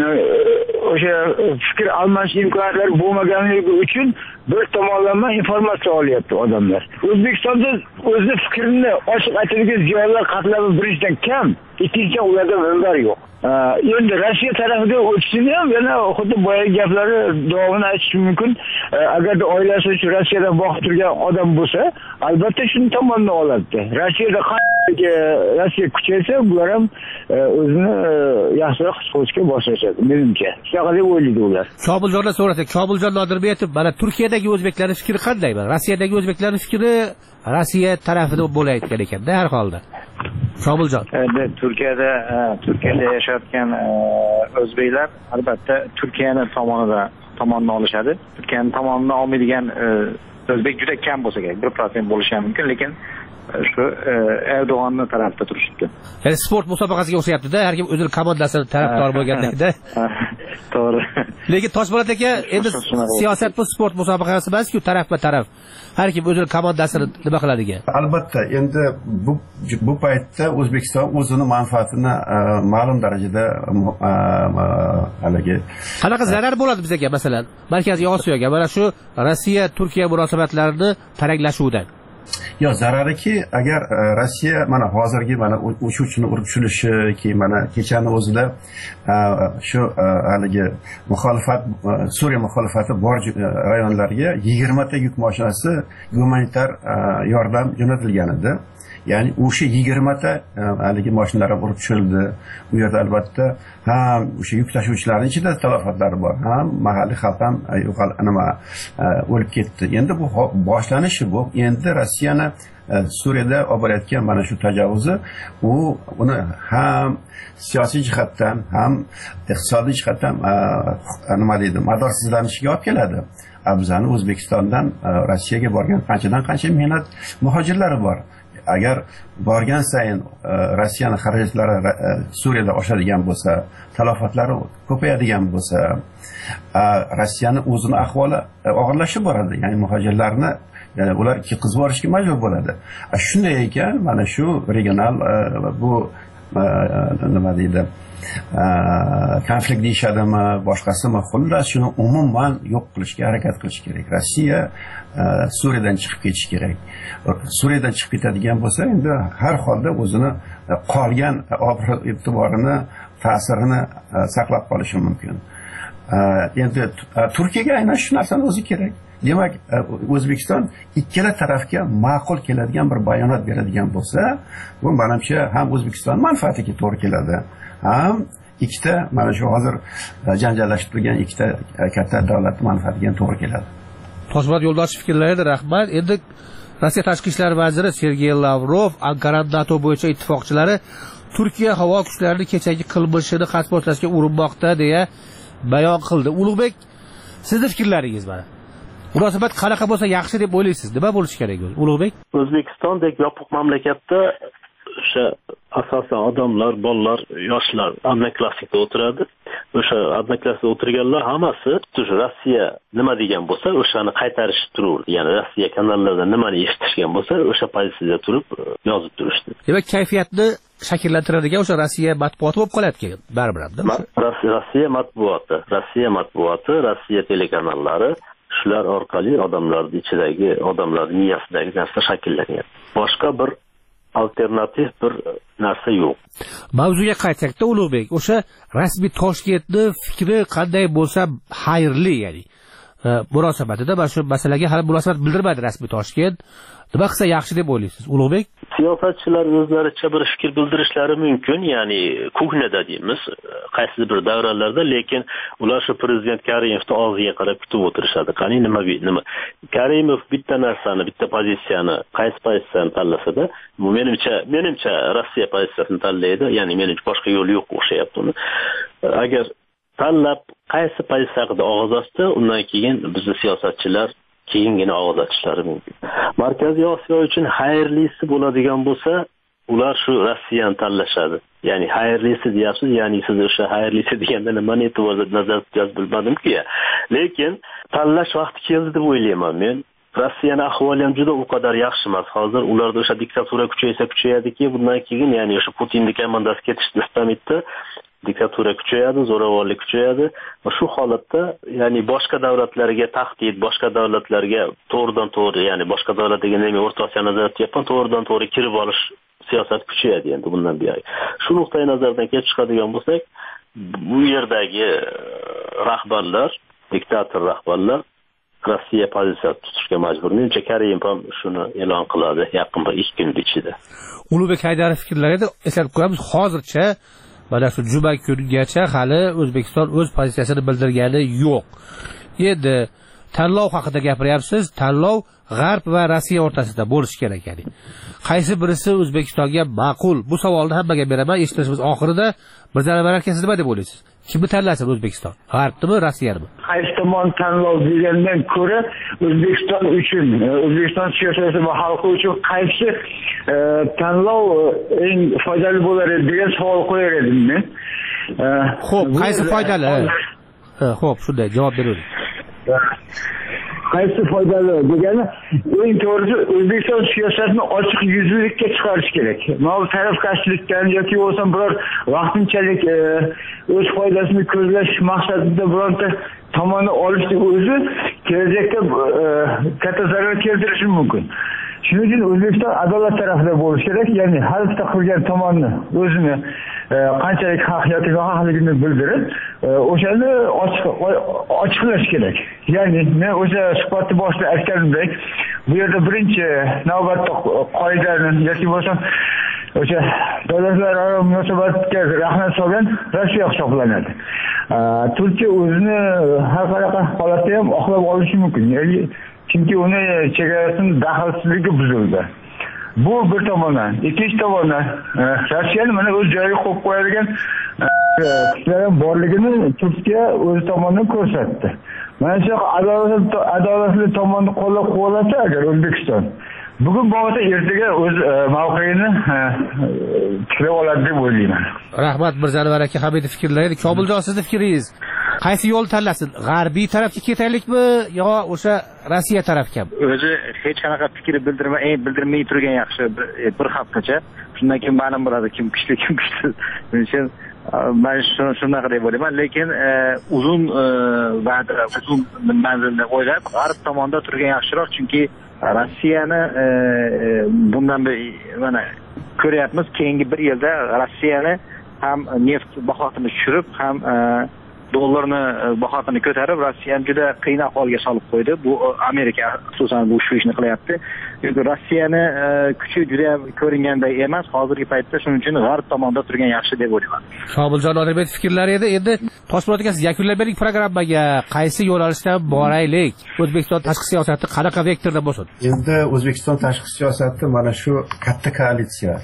o'sha fikr almashish imkoniyatlari bo'lmaganligi uchun bir tomonlama informatsiya olyapti odamlar. O'zbekistonda o'zi fikrini ochiq aytadigan ziyolilar qatlami birinchidan kam, ikkinchidan ularda minbar yo'q. Endi Rossiya tarafiga o'tishini ham yana xuddi boyagi gaplari davomini aytish mumkin. Agarda oilasi shu Rossiyada boqib turgan odam bo'lsa, albatta shuni tomonidan oladi. Rossiyada Rossiya kuchaysa, bular ham o'zini yaxshiroq his qilishga boshlashadi, menimcha. Shunaqa deb o'ylaydi ular. Komiljondan so'rasak, Komiljon Nodirbekov, mana Turkiyadagi o'zbeklarning fikri qanday? Rossiyadagi o'zbeklarning fikri Rossiya tarafida bo'layotgan ekan-da har holda. Komiljon. Turkiyada yashayotgan o'zbeklar albatta Turkiyani tomonidan olishadi. Turkiyani tomonidan olmaydigan o'zbek juda kam bo'lsa kerak, 1% bo'lishi ham mumkin, lekin shu Erdo'g'onni tarafda turishibdi. Ya'ni sport musobaqasiga o'xshayapti-da, har kim o'zining komandasini tarafdor bo'lgandek-da. To'g'ri. Lekin Toshpo'lat aka, endi siyosat bu sport musobaqasi emas-ku, taraf-taraf. Har kim o'zining komandasini nima qiladigan. Albatta, endi bu paytda O'zbekiston o'zining manfaatini ma'lum darajada haligi qanaqa zarar bo'ladi bizga, masalan, Markaziy Osiyoga, mana shu Rossiya Turkiya munosabatlarini taranglashuvdan. Yo, zarariki, agar Rossiya mana hozirgi mana uchuvchini urib tushilishi, keyin mana kechani o'zida shu haligi muxolifat, Suriya muxolifati bor rayonlarga 20 ta yuk mashinasi gumanitar yordam jo'natilgan edi. Ya'ni o'sha 20 ta haligi mashinalar urib tushirildi. Bu yerda albatta ham o'sha yuk tashuvchilarning ichida talofatlari bor, ham mahalliy xalq ham nima o'lib ketdi. Endi bu boshlanishi bu. Endi Rossiyani Suriyada olib borayotgan mana shu tajovuzi, uni ham siyosiy jihatdan, ham iqtisodiy jihatdan nima deydi, madorsizlanishiga olib keladi. Bizani O'zbekistondan Rossiyaga borgan qancha mehnat muhojirlari bor. Agar borgan sayin Rossiyaning xarajatlari Suriyada oshadigan bo'lsa, talofatlari ko'payadigan bo'lsa, Rossiyaning o'zining ahvoli og'irlashib boradi. Ya'ni muhojirlarni ular qizib borishga majbur bo'ladi. Shunday ekan, mana shu regional bu nima deydi, konflikt deyishadimi, boshqasimi, xullas shuni umuman yo'q qilishga harakat qilish kerak. Rossiya Suriyadan chiqib ketish kerak. Suriyadan chiqib ketadigan bo'lsa, endi har holda o'zini qolgan obro' e'tiborini, ta'sirini saqlab qolishi mumkin. Endi Turkiyaga aynan shu narsani o'zi kerak. Demak, O'zbekiston ikkala tarafga ma'qul keladigan bir bayonot beradigan bo'lsa, bu menimcha ham O'zbekiston manfaatiga to'g'ri keladi. Ham ikkita mana shu hozir janjallashib turgan ikkita katta davlat manfaatiga to'g'ri keladi. Toshpo'lat Yo'ldoshev fikrlariga rahmat. Endi Rossiya tashqi ishlar vaziri Sergey Lavrov Anqara NATO bo'yicha ittifoqchilari Turkiya havo kuchlarining kechagi qilmishini qasbotlashga urinmoqda deya bayon qildi. Ulug'bek, sizning fikrlaringiz mana. Munosabat qanaqa bo'lsa yaxshi deb o'ylaysiz? Nima bo'lishi kerak o'zi? Ulug'bek? O'zbekistondek yopiq mamlakatda o'sha asosan odamlar, bolalar, yoshlar odnoklassnikda o'tiradi. O'sha odnoklassnikda o'tirganlar hammasi Rossiya nima degan bo'lsa, o'shani qaytarishib turadi. Ya'ni Rossiya kanallarida nimani eshitishgan bo'lsa, o'sha pozitsiyada turib yozib turishdi. Demak, kayfiyatni shakllantiradigan o'sha Rossiya matbuoti bo'lib qolyapti, baribir-da. Rossiya matbuoti, Rossiya telekanallari shular orqali odamlarning ichidagi, odamlarning miyasidagi narsa shakllanyapti. Boshqa bir alternativ bir narsa yo'q. Mavzuga qaytsak-da, Ulug'bek, o'sha rasmiy Toshkentning fikri qanday bo'lsa xayrli, ya'ni munosabatida mana shu masalaga hali munosabat bildirmadi rasmiy Toshkent. Nima qilsa yaxshi deb o'ylaysiz, Ulug'bek? Siyosatchilar o'zlaricha bir fikr bildirishlari mumkin, ya'ni kuhnada deymiz, qaysi bir davralarda, lekin ular shu prezident Karimovning og'ziga qarab kutib o'tirishadi. Qani nima? Karimov bitta narsani, bitta pozitsiyani, qaysi pozitsiyani tanlasa-da, bu menimcha Rossiya pozitsiyasini tanlaydi, ya'ni menimcha boshqa yo'l yo'q o'xshayapti uni. Agar tanlab qaysi pozitsiya haqida og'iz ochsa, undan keyin bizning siyosatchilar keyingina og'iz ochishlari mumkin. Markaziy Osiyo uchun xayrlisi bo'ladigan bo'lsa, ular shu Rossiyani tanlashadi. Ya'ni xayrlisi deyapsiz, ya'ni siz o'sha xayrlisi deganda nimani e'tiborda nazarda tutasiz bilmadim-ku. Lekin tanlash vaqti keldi deb o'ylayman men. Rossiyaning ahvoli ham juda u qadar yaxshi emas. Hozir ularda o'sha diktatura kuchayadiki, bundan keyin ya'ni o'sha Putinning komandasi ketishni istamaydi. Diktatura kuchayadi, zo'ravonlik kuchayadi. Va shu holatda, ya'ni boshqa davlatlarga tahdid, boshqa davlatlarga to'g'ridan-to'g'ri, ya'ni boshqa davlat degan nima O'rta Osiyo nazorat qilyapman, to'g'ridan-to'g'ri kirib olish siyosat kuchayadi endi bundan buyon. Shu nuqtai nazardan kelib chiqadigan bo'lsak, bu yerdagi rahbarlar, diktator rahbarlar Rossiya pozitsiyasi tutishga majbur. Menimcha Karimov ham shuni e'lon qiladi yaqin bir 2 kun ichida. Ulug'bek Haydarov fikrlarida eslatib qo'yamiz, hozircha mana shu juma kunigacha hali O'zbekiston o'z pozitsiyasini bildirgani yo'q. Endi tanlov haqida gapiryapsiz. Tanlov G'arb va Rossiya o'rtasida bo'lishi kerak, ya'ni. Qaysi birisi O'zbekistonga ma'qul? Bu savolni hammaga beraman. Eshitishimiz oxirida Mirzaliy aka, siz nima deb o'ylaysiz? Kimni tanlasin O'zbekiston? G'arbnimi, Rossiyami? Qaysi tomon tanlov degandan ko'ra O'zbekiston uchun, O'zbekiston siyosati va xalqi uchun qaysi tanlov eng foydali bo'lar edi degan savol qo'yar edim men. Xo'p, qaysi foydali? Xo'p, shunday javob bering. Qaysi foydali degani, eng to'g'risi O'zbekiston siyosatini ochiq yuzlilikka chiqarish kerak. Mana tarafkashlikdan yoki bo'lmasa biror vaqtinchalik o'z foydasini ko'zlash maqsadida bironta tomonni olishning o'zi kelajakda katta zarar keltirishi mumkin. Shuning uchun O'zbekiston adolat tarafida bo'lishi kerak, ya'ni har bitta qilgan tomonni o'zini qanchalik haq yoki nohaqligini bildirib, o'shani ochiqlash kerak. Ya'ni men o'sha suhbatni boshida aytganimdek, bu yerda birinchi navbatda qoidani yoki bo'lsa o'sha davlatlararo munosabatga rahna solgan Rossiya hisoblanadi. Turkiya o'zini har qanaqa holatda ham oqlab olishi mumkin. Chunki uni chegarasini daxlsizligi buzildi. Bu bir tomondan. Ikkinchi tomondan Rossiyani mana o'z joyiga qo'yib qo'yadigan kuchlar borligini Turkiya o'z tomonidan ko'rsatdi. Mana shu adolatli tomonni qo'llab-quvvatlasa agar O'zbekiston bugun bo'lmasa ertaga o'z mavqeini tiklab oladi deb o'ylayman. Rahmat Mirzanvar aka, Hamidov fikrlaydi. Komiljon, sizning fikringiz qaysi yo'l tanlasin? G'arbiy tarafga ketaylikmi yo o'sha Rossiya tarafga? O'zi hech qanaqa fikr bildirmay turgan yaxshi bir haftacha. Shundan keyin ma'lum bo'ladi kim kuchli, kim kuchsiz. Men men shunaqa deb o'ylayman, lekin uzun va'da, uzun manzilni o'ylab g'arb tomonda turgan yaxshiroq, chunki Rossiyani bundan mana ko'ryapmiz, keyingi bir yilda Rossiyani ham neft bahosini tushirib, ham dollarni bahosini ko'tarib, Rossiyani juda qiyin ahvolga solib qo'ydi. Bu Amerika xususan bu shu ishni qilyapti. Chunki Rossiyani kuchi juda ham ko'ringanday emas hozirgi paytda, shuning uchun g'arb tomonda turgan yaxshi deb o'ylayman. Komiljon Odilbek fikrlari edi. Endi Toshmurod aka, siz yakunlab bering programmaga. Qaysi yo'nalishda boraylik? O'zbekiston tashqi siyosati qanaqa vektorda bo'lsin? Endi O'zbekiston tashqi siyosati mana shu katta koalitsiya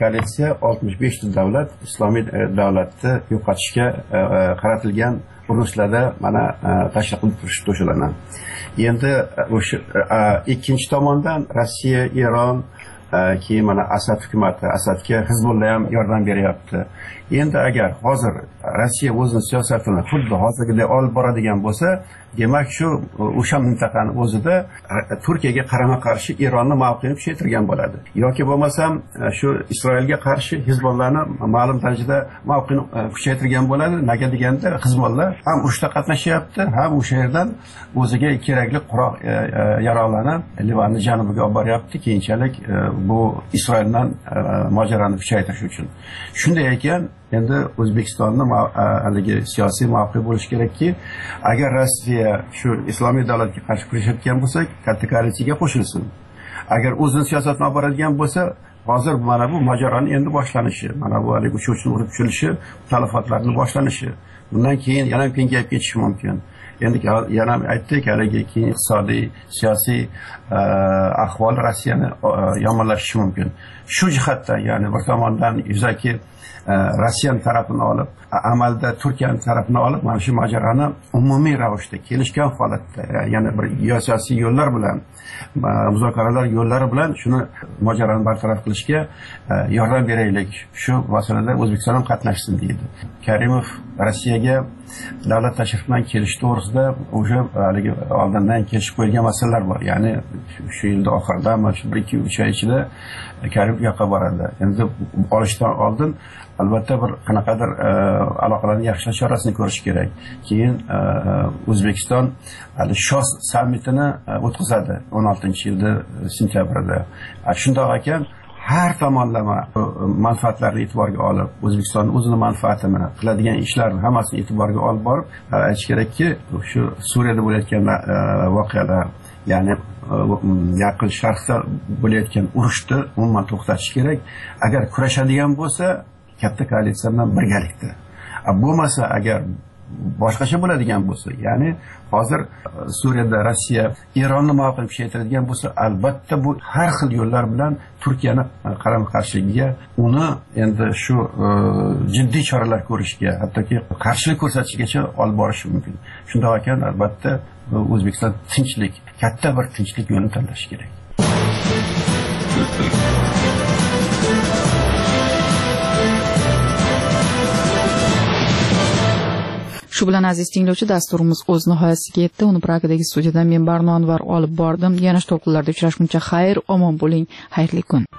65 ta davlat islomiy davlatni yo'qotishga qaratilgan urushlarda mana tashkil qilib turishi to'shalanadi. Endi o'sha ikkinchi tomondan Rossiya, Eron, keyin mana Asad hukumati, Asadga Hizbullah ham yordam beryapti. Endi agar hozir Rossiya o'zining siyosatini xuddi hozirgidek olib boradigan bo'lsa, demak shu o'sha mintaqani o'zida Turkiyaga qarama-qarshi Eronni mavqeini kuchaytirgan bo'ladi. Yoki bo'lmasam shu Isroilga qarshi Hizbullahni ma'lum darajada mavqeini kuchaytirgan bo'ladi. Nega deganda Hizbullah ham urushda qatnashyapti, ham o'sha yerdan o'ziga kerakli qurol yaroqlarni Livanning janubiga olib boryapti. Keyinchalik bu Isroildan mojaroni kuchaytirish uchun. Shunday ekan, endi O'zbekistonning haligi siyosiy mavqe bo'lishi kerakki, agar Rossiya shu islomiy davlatga qarshi kurashayotgan bo'lsa, katta koalitsiyaga qo'shilsin. Agar o'zining siyosatini olib boradigan bo'lsa, hozir mana bu mojaroni endi boshlanishi, mana bu haligi uchuvchini urib tushilishi, talafotlarning boshlanishi. Bundan keyin yana kengayib ketishi mumkin. Endi yana aytdik, haligi keyin iqtisodiy, siyosiy ahvol Rossiyani yomonlashishi mumkin. Shu jihatdan, ya'ni bir tomondan yuzaki Rossiya tarafini olib, amalda Turkiya tarafini olib, mana shu mojaroni umumiy ravishda kelishgan holatda, ya'ni bir siyosiy yo'llar bilan, muzokaralar yo'llari bilan shuni mojaroni bartaraf qilishga yordam beraylik. Shu masalada O'zbekiston ham qatnashsin deydi. Karimov Rossiyaga davlat tashrifi bilan kelish to'g'risida o'sha haligi oldindan kelishib qo'yilgan masalalar bor. Ya'ni shu yilda oxirida, mana shu 1-2-3 oy ichida Karimov bu yoqqa boradi. Endi olishdan oldin albatta bir qanaqadir aloqalarni yaxshilash chorasini ko'rish kerak. Keyin O'zbekiston hali SHOS sammitini o'tkazadi 16-yilda sentyabrda. Shundoq ekan, har tomonlama manfaatlarni e'tiborga olib, O'zbekiston o'zining manfaatini qiladigan ishlarni hammasini e'tiborga olib borib, aytish kerakki, shu Suriyada bo'layotgan voqealar, ya'ni yaqin sharqda bo'layotgan urushni umuman to'xtatish kerak. Agar kurashadigan bo'lsa, katta koalitsiya bilan birgalikda. Bo'lmasa, agar boshqacha bo'ladigan bo'lsa, ya'ni hozir Suriyada Rossiya Eronni mavqeini kuchaytiradigan bo'lsa, albatta bu har xil yo'llar bilan Turkiyani qarama-qarshiligiga, uni endi shu jiddiy choralar ko'rishga, hattoki qarshilik ko'rsatishgacha olib borishi mumkin. Shundoq ekan, albatta O'zbekiston tinchlik, katta bir tinchlik yo'lini tanlashi kerak. Shu bilan aziz tinglovchi, dasturimiz o'z nihoyasiga yetdi. Uni Pragadagi studiyadan men Barno Anvar olib bordim. Yana to'lqinlarda uchrashguncha xayr, omon bo'ling, xayrli kun.